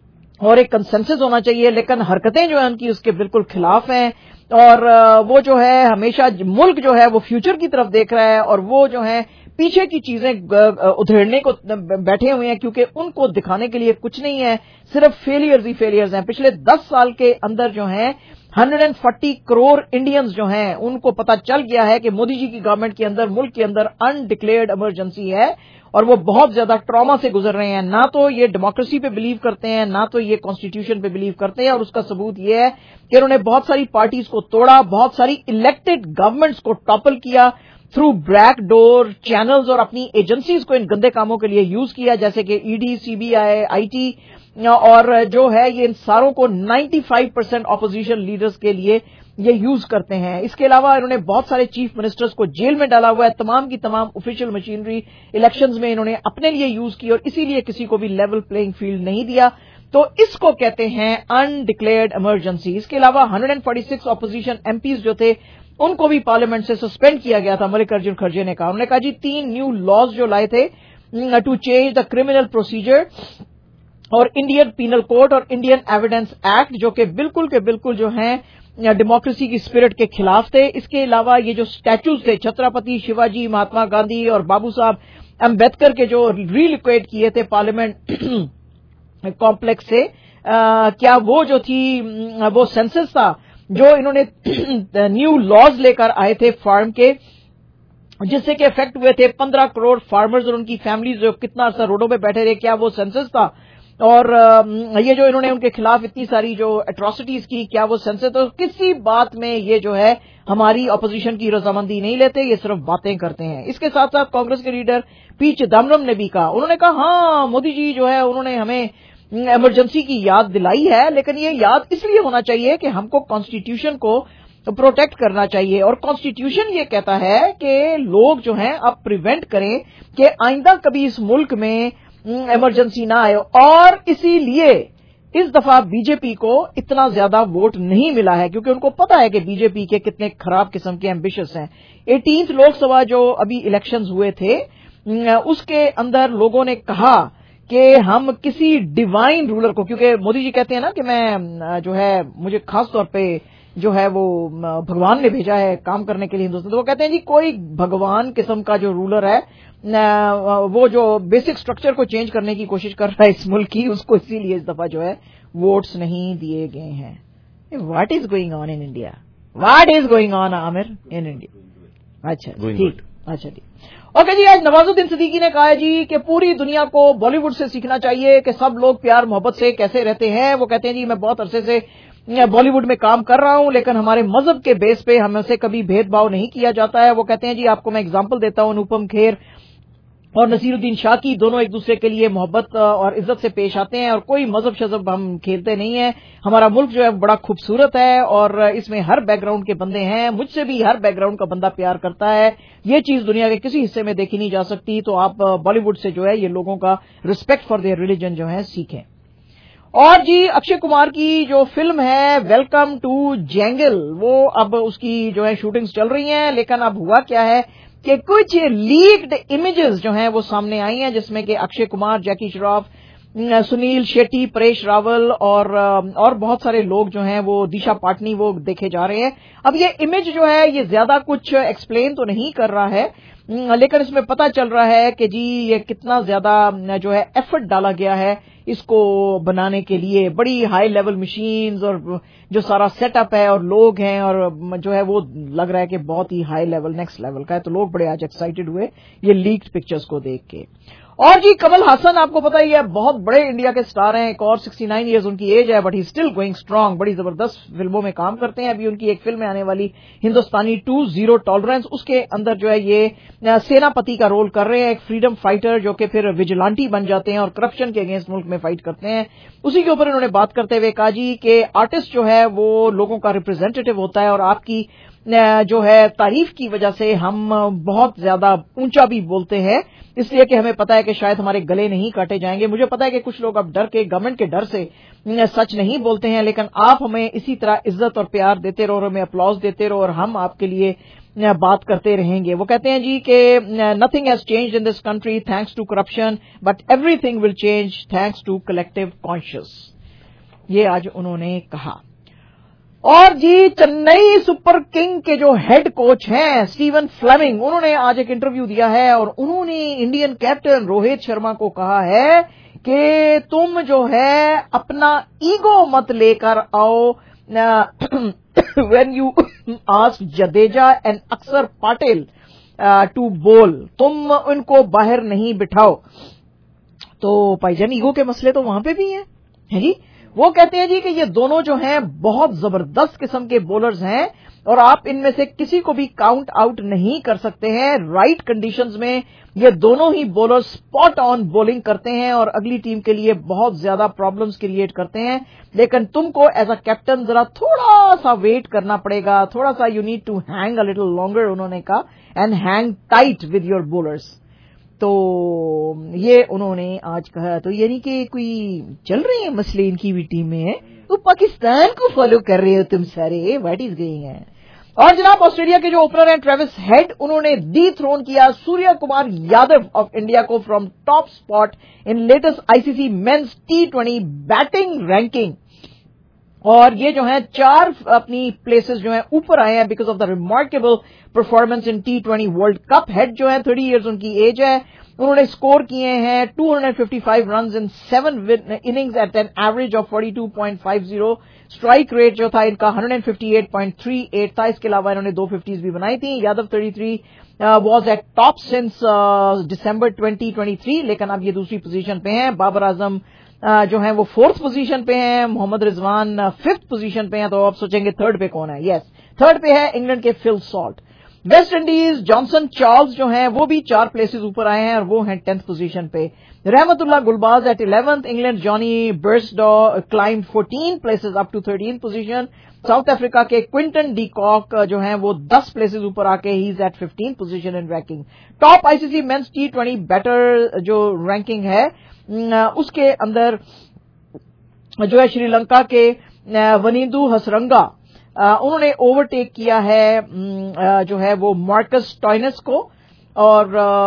और एक कंसेंसस होना चाहिए, लेकिन हरकतें जो है उनकी उसके बिल्कुल खिलाफ हैं। और वो जो है हमेशा मुल्क जो है वो फ्यूचर की तरफ देख रहा है और वो जो है पीछे की चीजें उधेड़ने को बैठे हुए हैं, क्योंकि उनको दिखाने के लिए कुछ नहीं है, सिर्फ फेलियर्स ही फेलियर्स हैं। पिछले दस साल के अंदर जो है एक सौ चालीस करोड़ इंडियंस जो हैं उनको पता चल गया है कि मोदी जी की गवर्नमेंट के अंदर मुल्क के अंदर अनडिक्लेयर्ड इमरजेंसी है और वो बहुत ज्यादा ट्रॉमा से गुजर रहे हैं। ना तो ये डेमोक्रेसी पे बिलीव करते हैं, ना तो ये कॉन्स्टिट्यूशन पे बिलीव करते हैं। और उसका सबूत ये है कि उन्होंने बहुत सारी पार्टीज को तोड़ा, बहुत सारी इलेक्टेड गवर्नमेंट्स को टॉपल किया थ्रू बैक डोर चैनल्स और अपनी एजेंसीज को इन गंदे कामों के लिए यूज किया, जैसे कि ईडी, सीबीआई, आईटी, और जो है ये इन सारों को पचानवे परसेंट ऑपोजिशन लीडर्स के लिए ये यूज करते हैं। इसके अलावा इन्होंने बहुत सारे चीफ मिनिस्टर्स को जेल में डाला हुआ है। तमाम की तमाम ऑफिशियल मशीनरी इलेक्शंस में इन्होंने अपने लिए यूज की और इसीलिए किसी को भी लेवल प्लेइंग फील्ड नहीं दिया। तो इसको कहते हैं अनडिक्लेयर्ड इमरजेंसी। इसके अलावा एक सौ छियालीस ऑपोजिशन एमपीज जो थे उनको भी पार्लियामेंट से सस्पेंड किया गया था, मल्लिकार्जुन खड़गे ने कहा। उन्होंने कहा जी तीन न्यू लॉज जो लाए थे to change the criminal procedure और इंडियन पीनल कोड और इंडियन एविडेंस एक्ट, जो कि बिल्कुल के बिल्कुल जो हैं डेमोक्रेसी की स्पिरिट के खिलाफ थे। इसके अलावा ये जो स्टैच्यूज थे छत्रपति शिवाजी, महात्मा गांधी और बाबू साहब अम्बेडकर के जो रीलोकेट किए थे पार्लियामेंट कॉम्प्लेक्स से, आ, क्या वो जो थी वो सेंसस था जो इन्होंने न्यू लॉज लेकर आए थे फार्म के, जिससे कि इफेक्ट हुए थे पंद्रह करोड़ फार्मर्स और उनकी फैमिलीज जो कितना अर्सा रोडों पे बैठे रहे, क्या वो सेंसस था? और ये जो इन्होंने उनके खिलाफ इतनी सारी जो एट्रोसिटीज की, क्या वो सेंसस? तो किसी बात में ये जो है हमारी अपोजिशन की रजामंदी नहीं लेते, ये सिर्फ बातें करते हैं। इसके साथ साथ कांग्रेस के लीडर पी चिदम्बरम ने भी कहा, उन्होंने कहा हाँ मोदी जी जो है उन्होंने हमें इमरजेंसी की याद दिलाई है, लेकिन ये याद इसलिए होना चाहिए कि हमको कॉन्स्टिट्यूशन को प्रोटेक्ट करना चाहिए। और कॉन्स्टिट्यूशन ये कहता है कि लोग जो हैं अब प्रिवेंट करें कि आइंदा कभी इस मुल्क में इमरजेंसी ना आए। और इसीलिए इस दफा बीजेपी को इतना ज्यादा वोट नहीं मिला है, क्योंकि उनको पता है कि बीजेपी के कितने खराब किस्म के एम्बिशियस हैं। एटीन्थ लोकसभा जो अभी इलेक्शंस हुए थे उसके अंदर लोगों ने कहा कि हम किसी डिवाइन रूलर को, क्योंकि मोदी जी कहते हैं ना कि मैं जो है मुझे खास तौर पे जो है वो भगवान ने भेजा है काम करने के लिए हिंदुस्तान, तो वो कहते हैं जी कोई भगवान किस्म का जो रूलर है वो जो बेसिक स्ट्रक्चर को चेंज करने की कोशिश कर रहा है इस मुल्क की, उसको इसीलिए इस दफा जो है वोट्स नहीं दिए गए हैं। What is going on in India? What is going on Aamir in India? अच्छा ठीक اچھا جی اوکے جی. آج نوازالدین صدیقی نے کہا ہے جی کہ پوری دنیا کو بالی ووڈ سے سیکھنا چاہیے کہ سب لوگ پیار محبت سے کیسے رہتے ہیں. وہ کہتے ہیں جی میں بہت عرصے سے بالی ووڈ میں کام کر رہا ہوں لیکن ہمارے مذہب کے بیس پہ ہمیں سے کبھی بھید بھاؤ نہیں کیا جاتا ہے. وہ کہتے ہیں جی آپ کو میں اگزامپل دیتا ہوں, انوپم کھیر اور نصیر الدین شاہ کی, دونوں ایک دوسرے کے لیے محبت اور عزت سے پیش آتے ہیں اور کوئی مذہب شذب ہم کھیلتے نہیں ہیں. ہمارا ملک جو ہے بڑا خوبصورت ہے اور اس میں ہر بیک گراؤنڈ کے بندے ہیں. مجھ سے بھی ہر بیک گراؤنڈ کا بندہ پیار کرتا ہے. یہ چیز دنیا کے کسی حصے میں دیکھی نہیں جا سکتی. تو آپ بالی ووڈ سے جو ہے یہ لوگوں کا رسپیکٹ فار دیئر ریلیجن جو ہے سیکھیں. اور جی اکشے کمار کی جو فلم ہے ویلکم ٹو جنگل, وہ اب اس کی جو ہے شوٹنگز چل رہی ہیں, لیکن اب ہوا کیا ہے کہ کچھ لیکڈ امیجز جو ہیں وہ سامنے آئی ہیں جس میں کہ اکشے کمار, جیکی شراف, سنیل شیٹی, پریش راول اور اور بہت سارے لوگ جو ہیں وہ دیشا پاٹنی وہ دیکھے جا رہے ہیں. اب یہ امیج جو ہے یہ زیادہ کچھ ایکسپلین تو نہیں کر رہا ہے لیکن اس میں پتا چل رہا ہے کہ جی یہ کتنا زیادہ جو ہے ایفرٹ ڈالا گیا ہے اس کو بنانے کے لیے. بڑی ہائی لیول مشینز اور جو سارا سیٹ اپ ہے اور لوگ ہیں اور جو ہے وہ لگ رہا ہے کہ بہت ہی ہائی لیول نیکسٹ لیول کا ہے. تو لوگ بڑے آج ایکسائٹیڈ ہوئے یہ لیکڈ پکچرز کو دیکھ کے. اور جی کمل ہاسن آپ کو پتا ہی ہے بہت بڑے انڈیا کے سٹار ہیں, ایک اور سکسٹی نائن ایئرز ان کی ایج ہے but he still going strong. بڑی زبردست فلموں میں کام کرتے ہیں. ابھی ان کی ایک فلم میں آنے والی ہندوستانی ٹو زیرو ٹالرنس, اس کے اندر جو ہے یہ سینا پتی کا رول کر رہے ہیں, ایک فریڈم فائٹر جو کہ پھر ویجیلانٹی بن جاتے ہیں اور کرپشن کے اگینسٹ ملک میں فائٹ کرتے ہیں. اسی کے اوپر انہوں نے بات کرتے ہوئے کہا جی کہ آرٹسٹ جو ہے وہ لوگوں کا ریپرزینٹیو ہوتا ہے اور آپ کی جو ہے تعریف کی وجہ سے ہم بہت زیادہ اونچا بھی بولتے ہیں اس لیے کہ ہمیں پتا ہے کہ شاید ہمارے گلے نہیں کاٹے جائیں گے. مجھے پتا ہے کہ کچھ لوگ اب ڈر کے گورنمنٹ کے ڈر سے سچ نہیں بولتے ہیں لیکن آپ ہمیں اسی طرح عزت اور پیار دیتے رہو اور ہمیں اپلاز دیتے رہو اور ہم آپ کے لیے بات کرتے رہیں گے. وہ کہتے ہیں جی کہ nothing has changed in this country thanks to corruption but everything will change thanks to collective conscious. یہ آج انہوں نے کہا. اور جی چنئی سپر کنگ کے جو ہیڈ کوچ ہیں اسٹیون فلیمنگ, انہوں نے آج ایک انٹرویو دیا ہے اور انہوں نے انڈین کیپٹن روہت شرما کو کہا ہے کہ تم جو ہے اپنا ایگو مت لے کر آؤ. When you ask Jadeja and Axar Patel to بول, تم ان کو باہر نہیں بٹھاؤ. تو بھائی جان ایگو کے مسئلے تو وہاں پہ بھی ہیں جی. وہ کہتے ہیں جی کہ یہ دونوں جو ہیں بہت زبردست قسم کے بولرز ہیں اور آپ ان میں سے کسی کو بھی کاؤنٹ آؤٹ نہیں کر سکتے ہیں. رائٹ کنڈیشنز میں یہ دونوں ہی بولر سپاٹ آن بولنگ کرتے ہیں اور اگلی ٹیم کے لیے بہت زیادہ پرابلمز کریٹ کرتے ہیں. لیکن تم کو ایز اے کیپٹن ذرا تھوڑا سا ویٹ کرنا پڑے گا, تھوڑا سا you need to hang a little longer, انہوں نے کہا, and hang tight with your bowlers. تو یہ انہوں نے آج کہا. تو یعنی کہ کوئی چل رہے ہیں مسئلے ان کی بھی ٹیم میں ہے, تو پاکستان کو فالو کر رہے ہو تم سارے, واٹ از گوئنگ ہے. اور جناب آسٹریلیا کے جو اوپنر ہیں ٹریوس ہیڈ, انہوں نے ڈی تھرون کیا سوریا کمار یادو آف انڈیا کو from top spot in latest I C C men's T twenty batting ranking. اور یہ جو ہیں چار اپنی پلیسز جو ہیں اوپر آئے ہیں because of the remarkable performance in T twenty World Cup. Head جو ہیں تھرٹی ایئرز ان کی ایج ہے, انہوں نے اسکور کیے ہیں two hundred fifty five runs in seven innings at an average of forty two point five zero. Strike rate جو تھا ان کا hundred fifty eight point three eight تھا. اس کے علاوہ انہوں نے دو ففٹیز بھی بنائی تھیں. Yadav thirty three was at top since December twenty twenty three, لیکن اب یہ دوسری پوزیشن پہ ہیں. بابر اعظم جو ہیں وہ فورتھ پوزیشن پہ ہیں, محمد رضوان ففتھ پوزیشن پہ ہیں. تو آپ سوچیں گے تھرڈ پہ کون ہے؟ یس تھرڈ پہ ہے انگلینڈ کے Phil Salt. West Indies Johnson Charles جو ہیں وہ بھی چار پلیسز اوپر آئے ہیں اور وہ ہیں ٹینتھ پوزیشن پہ. Rahmatullah Gurbaz at eleventh. England Jonny Bairstow climb fourteen places up to thirteen position. South Africa کے کوئنٹن ڈی کاک جو ہیں وہ دس پلیسز اوپر آ کے he is at fifteen position in ranking. Top I C C men's T twenty batter جو ranking ہے اس کے اندر جو ہے شری لنکا کے ونیندو ہسرنگا, انہوں نے اوورٹیک کیا ہے جو ہے وہ مارکس ٹوائنس کو اور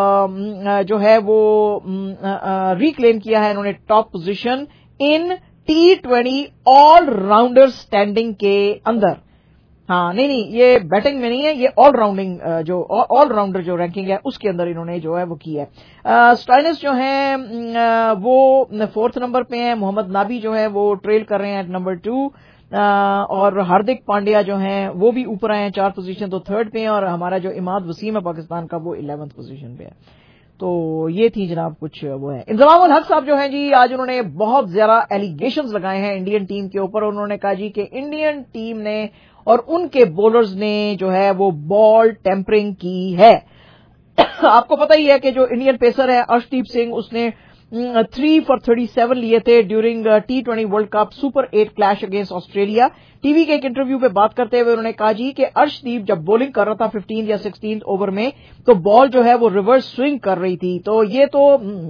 جو ہے وہ ریکلیم کیا ہے انہوں نے top position in T twenty all rounder standing کے اندر. ہاں نہیں نہیں یہ بیٹنگ میں نہیں ہے, یہ آل راؤنڈنگ جو آل راؤنڈر جو رینکنگ ہے اس کے اندر انہوں نے جو ہے وہ کی ہے. اسٹائنس جو ہیں وہ فورتھ نمبر پہ ہیں. محمد نابی جو ہے وہ ٹریل کر رہے ہیں ایٹ نمبر ٹو. اور ہاردک پانڈیا جو ہیں وہ بھی اوپر آئے ہیں چار پوزیشن تو تھرڈ پہ ہیں, اور ہمارا جو اماد وسیم ہے پاکستان کا وہ الیونتھ پوزیشن پہ ہے. تو یہ تھی جناب کچھ وہ ہے. انضمام الحق صاحب جو ہیں جی آج انہوں نے بہت زیادہ ایلیگیشنز لگائے ہیں انڈین ٹیم کے اوپر. انہوں نے کہا جی کہ انڈین ٹیم نے اور ان کے بولرز نے جو ہے وہ بال ٹیمپرنگ کی ہے. آپ کو پتہ ہی ہے کہ جو انڈین پیسر ہے ارشدیپ سنگھ, اس نے تھری فار تھرٹی سیون لیے تھے during T twenty World Cup super eight clash against Australia. T V کے ایک انٹرویو پہ بات کرتے ہوئے انہوں نے کہا جی کہ ارشدیپ جب بولنگ کر رہا تھا ففٹین یا سکسٹین اوور میں تو بال جو ہے وہ ریورس سوئنگ کر رہی تھی. تو یہ تو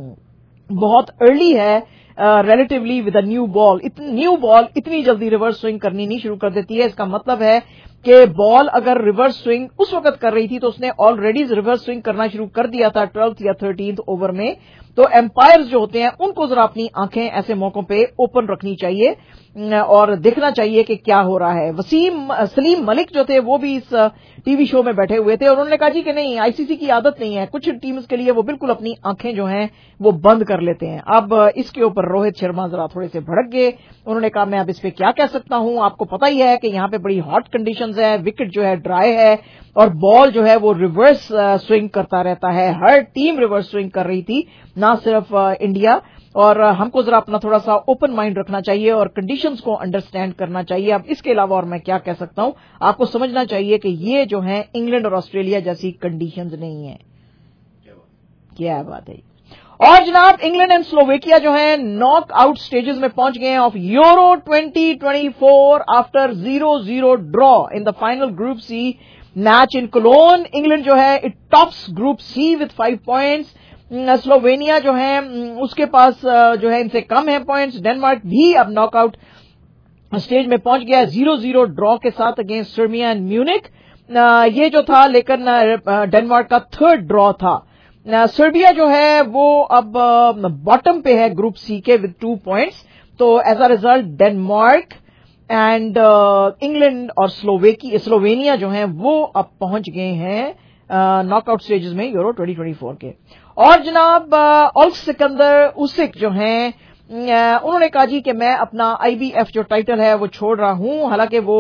بہت ارلی ہے relatively with a new ball. New ball اتنی جلدی ریورس سوئنگ کرنی نہیں شروع کر دیتی ہے. اس کا مطلب ہے کہ بال اگر ریورس سوئنگ اس وقت کر رہی تھی تو اس نے آلریڈی ریورس سوئنگ کرنا شروع کر دیا تھا ٹویلتھ یا تھرٹینتھ اوور میں. تو امپائرز جو ہوتے ہیں ان کو ذرا اپنی آنکھیں ایسے موقعوں پہ اوپن رکھنی چاہیے اور دیکھنا چاہیے کہ کیا ہو رہا ہے. وسیم سلیم ملک جو تھے وہ بھی اس ٹی وی شو میں بیٹھے ہوئے تھے اور انہوں نے کہا جی کہ نہیں, آئی سی سی کی عادت نہیں ہے, کچھ ٹیمز کے لیے وہ بالکل اپنی آنکھیں جو ہیں وہ بند کر لیتے ہیں. اب اس کے اوپر روہت شرما ذرا تھوڑے سے بھڑک گئے. انہوں نے کہا میں اب اس پہ کیا کہہ سکتا ہوں, آپ کو پتہ ہی ہے کہ یہاں پہ بڑی ہاٹ کنڈیشنز ہے, وکٹ جو ہے ڈرائی ہے اور بال جو ہے وہ ریورس سوئنگ کرتا رہتا ہے. ہر ٹیم ریورس سوئنگ کر رہی تھی, نہ صرف انڈیا. اور ہم کو ذرا اپنا تھوڑا سا اوپن مائنڈ رکھنا چاہیے اور کنڈیشنز کو انڈرسٹینڈ کرنا چاہیے. اب اس کے علاوہ اور میں کیا کہہ سکتا ہوں, آپ کو سمجھنا چاہیے کہ یہ جو ہیں انگلینڈ اور آسٹریلیا جیسی کنڈیشنز نہیں ہیں. کیا بات ہے. اور جناب انگلینڈ اینڈ سلوویکیا جو ہیں ناک آؤٹ سٹیجز میں پہنچ گئے ہیں of Euro twenty twenty four after zero zero draw in the final group C match in Cologne. England جو ہے it tops group C with five points. Slovenia جو ہے اس کے پاس جو ہے ان سے کم ہے پوائنٹس. ڈنمارک بھی اب ناک آؤٹ اسٹیج میں پہنچ گیا زیرو زیرو ڈرا کے ساتھ اگینسٹ سربیا اینڈ میونک. یہ جو تھا لیکن ڈنمارک کا تھرڈ ڈرا تھا. سربیا جو ہے وہ اب باٹم پہ ہے گروپ سی کے وتھ ٹو پوائنٹس. تو as a result Denmark and England اور سلووینیا جو ہیں وہ اب پہنچ گئے ہیں ناک آؤٹ اسٹیجز میں یورو ٹوئنٹی ٹوئنٹی فور کے. اور جناب اولک سکندر اسک جو ہیں انہوں نے کہا جی کہ میں اپنا آئی بی ایف جو ٹائٹل ہے وہ چھوڑ رہا ہوں. حالانکہ وہ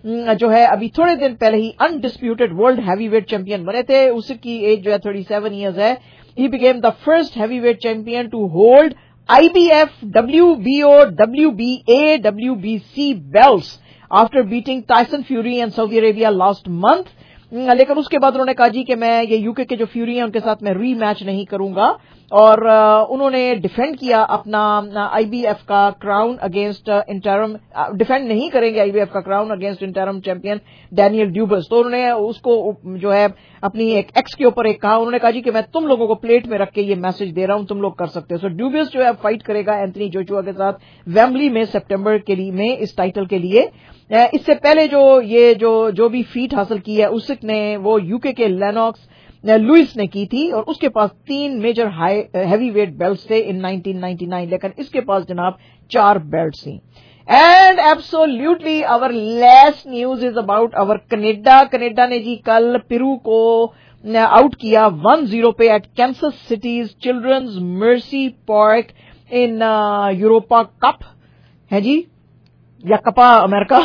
جو ہے ابھی تھوڑے دن پہلے ہی undisputed world heavyweight champion بنے تھے. اسک کی ایج جو ہے تھرٹی سیون ایئرز ہے. He became the first heavyweight champion to hold I B F W B O W B A W B C belts after beating Tyson Fury and Saudi Arabia last month. لیکن اس کے بعد انہوں نے کہا جی کہ میں یہ یو کے کے جو فیوری ہیں ان کے ساتھ میں ری میچ نہیں کروں گا. اور انہوں نے ڈیفینڈ کیا اپنا آئی بی ایف کا کراؤن اگینسٹ انٹرم, ڈیفینڈ نہیں کریں گے آئی بی ایف کا crown against interim champion Daniel Dubois. تو انہوں نے اس کو جو ہے اپنی ایک ایکس کے اوپر ایک کہا. انہوں نے کہا جی کہ میں تم لوگوں کو پلیٹ میں رکھ کے یہ میسج دے رہا ہوں, تم لوگ کر سکتے ہو. سو ڈیوبس جو ہے فائٹ کرے گا اینتھنی جوشوا کے ساتھ ویمبلی میں سپٹمبر کے لیے میں اس ٹائٹل کے لیے. اس سے پہلے جو یہ جو جو بھی فیٹ حاصل کی ہے اسک نے وہ یو کے کے لینوکس لوئس نے کی تھی اور اس کے پاس تین میجر ہیوی ویٹ بیلٹس تھے ان نائنٹین نائنٹی نائن. لیکن اس کے پاس جناب چار بیلٹس تھیں. And absolutely our last news is about our Canada. Canada نے جی کل پیرو کو آؤٹ کیا ون زیرو پہ at Kansas City's Children's Mercy Park in Europa Cup ہے جی, یا کپا امریکہ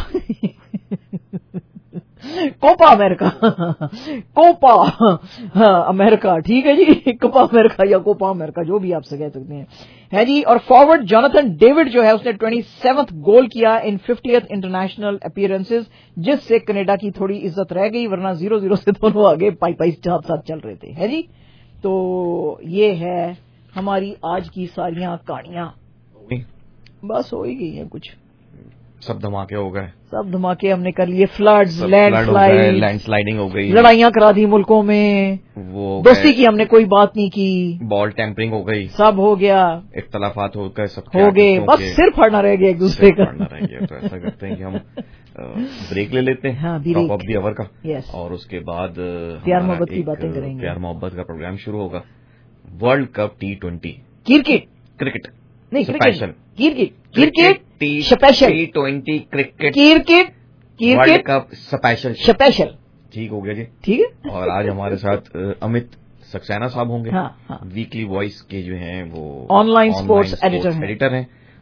کوپا امریکہ کوپا امریکہ ٹھیک ہے جی, کوپا امریکہ یا کوپا امریکہ جو بھی آپ سے کہہ سکتے ہیں ہے جی. اور فارورڈ جوناتھن ڈیوڈ جو ہے اس نے ٹوئنٹی سیونتھ گول کیا ان ففٹیتھ انٹرنیشنل اپیئرنسز, جس سے کینیڈا کی تھوڑی عزت رہ گئی, ورنہ زیرو زیرو سے دونوں آگے پائی پائی ساتھ ساتھ چل رہے تھے ہے جی. تو یہ ہے ہماری آج کی ساریاں کہانیاں. بس ہو ہی گئی ہیں کچھ, سب دھماکے ہو گئے, سب دھماکے ہم نے کر لیے. Floods, landslide landsliding ہو گئی, لڑائیاں کرا دی ملکوں میں, وہ دوستی کی ہم نے کوئی بات نہیں کی, بال ٹیمپرنگ ہو گئی, سب ہو گیا, اختلافات ہو گئے, سب ہو گئے, بس صرف پڑھنا رہ گیا ایک دوسرے کا. تو ایسا کرتے ہیں کہ ہم بریک لے لیتے ہیں ٹاپ آف دی اوور کا, اور اس کے بعد پیار محبت کی باتیں کریں گے. پیار محبت کا پروگرام شروع ہوگا. World Cup T twenty cricket cricket نہیں special cricket cricket special T twenty cricket cricket World Cup special special ٹھیک ہو گیا جی, ٹھیک ہے. اور آج ہمارے ساتھ امت سکسینہ صاحب ہوں گے, ہاں, ویکلی وائس کے جو ہیں وہ online sports editor editor ہیں,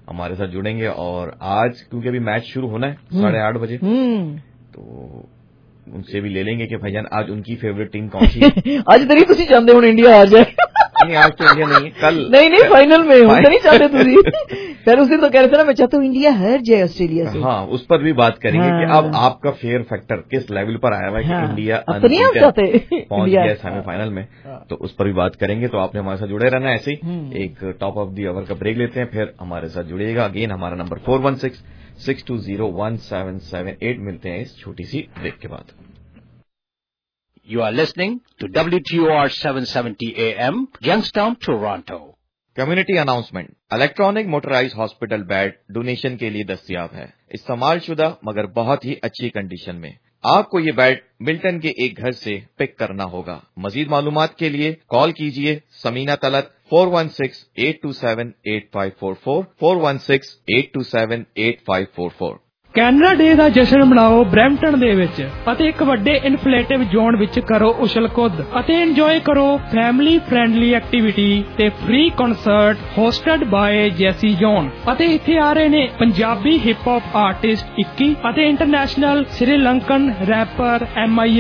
हमारे साथ जुड़ेंगे। और आज क्योंकि अभी मैच शुरू होना है साढ़े आठ बजे, तो उनसे भी ले लेंगे कि भाईजान आज उनकी फेवरेट टीम कौन सी है। आज तो नहीं तुसी चाहते हूँ इंडिया आ जाए। नहीं आज तो इंडिया नहीं है, कल नहीं नहीं फाइनल में हूँ, नहीं चाहते तुसी। फिर उस दिन तो कह रहे थे ना मैं चाहता हूँ इंडिया हार जाए ऑस्ट्रेलिया से। हाँ उस पर भी बात करेंगे हाँ। कि अब आपका फेयर फैक्टर किस लेवल पर आया हुआ है हाँ। कि इंडिया अब तो नहीं आप चाहते पहुंच गया है सेमीफाइनल में, तो उस पर भी बात करेंगे। तो आपने हमारे साथ जुड़े रहना है। ऐसे ही एक टॉप ऑफ दी आवर का ब्रेक लेते हैं, फिर हमारे साथ जुड़िएगा। अगेन हमारा number four one six six two zero one seven seven eight. मिलते हैं इस छोटी सी ब्रेक के बाद। You are listening to W T O R seven seventy A M, Youngstown, Toronto. Community announcement, electronic motorize hospital bed donation के लिए दस्तयाब है, इस्तेमाल शुदा मगर बहुत ही अच्छी कंडीशन में। आपको ये बेड मिल्टन के एक घर से पिक करना होगा। मजीद मालूमात के लिए कॉल कीजिए Samina Talat four one six eight two seven eight five four four four one six eight two seven eight five four four. Canada Day ਦਾ ਜਸ਼ਨ ਮਨਾਓ ਬਰੈਂਪਟਨ ਦੇ ਵਿੱਚ ਅਤੇ ਇੱਕ ਵੱਡੇ ਇਨਫਲੇਟਿਵ ਜ਼ੋਨ ਵਿੱਚ ਕਰੋ ਉਛਲ ਕੁੱਦ ਅਤੇ ਇੰਜੋਏ ਕਰੋ ਫੈਮਿਲੀ ਫ੍ਰੈਂਡਲੀ ਐਕਟੀਵਿਟੀ ਤੇ free concert hosted by Jessie John. ਅਤੇ ਇੱਥੇ ਆ ਰਹੇ ਨੇ ਪੰਜਾਬੀ ਹਿਪ ਹੌਪ ਆਰਟਿਸਟ ਇੱਕੀ ਅਤੇ ਇੰਟਰਨੈਸ਼ਨਲ ਸ੍ਰੀਲੰਕਨ ਰੈਪਰ ਐਮ ਆਈ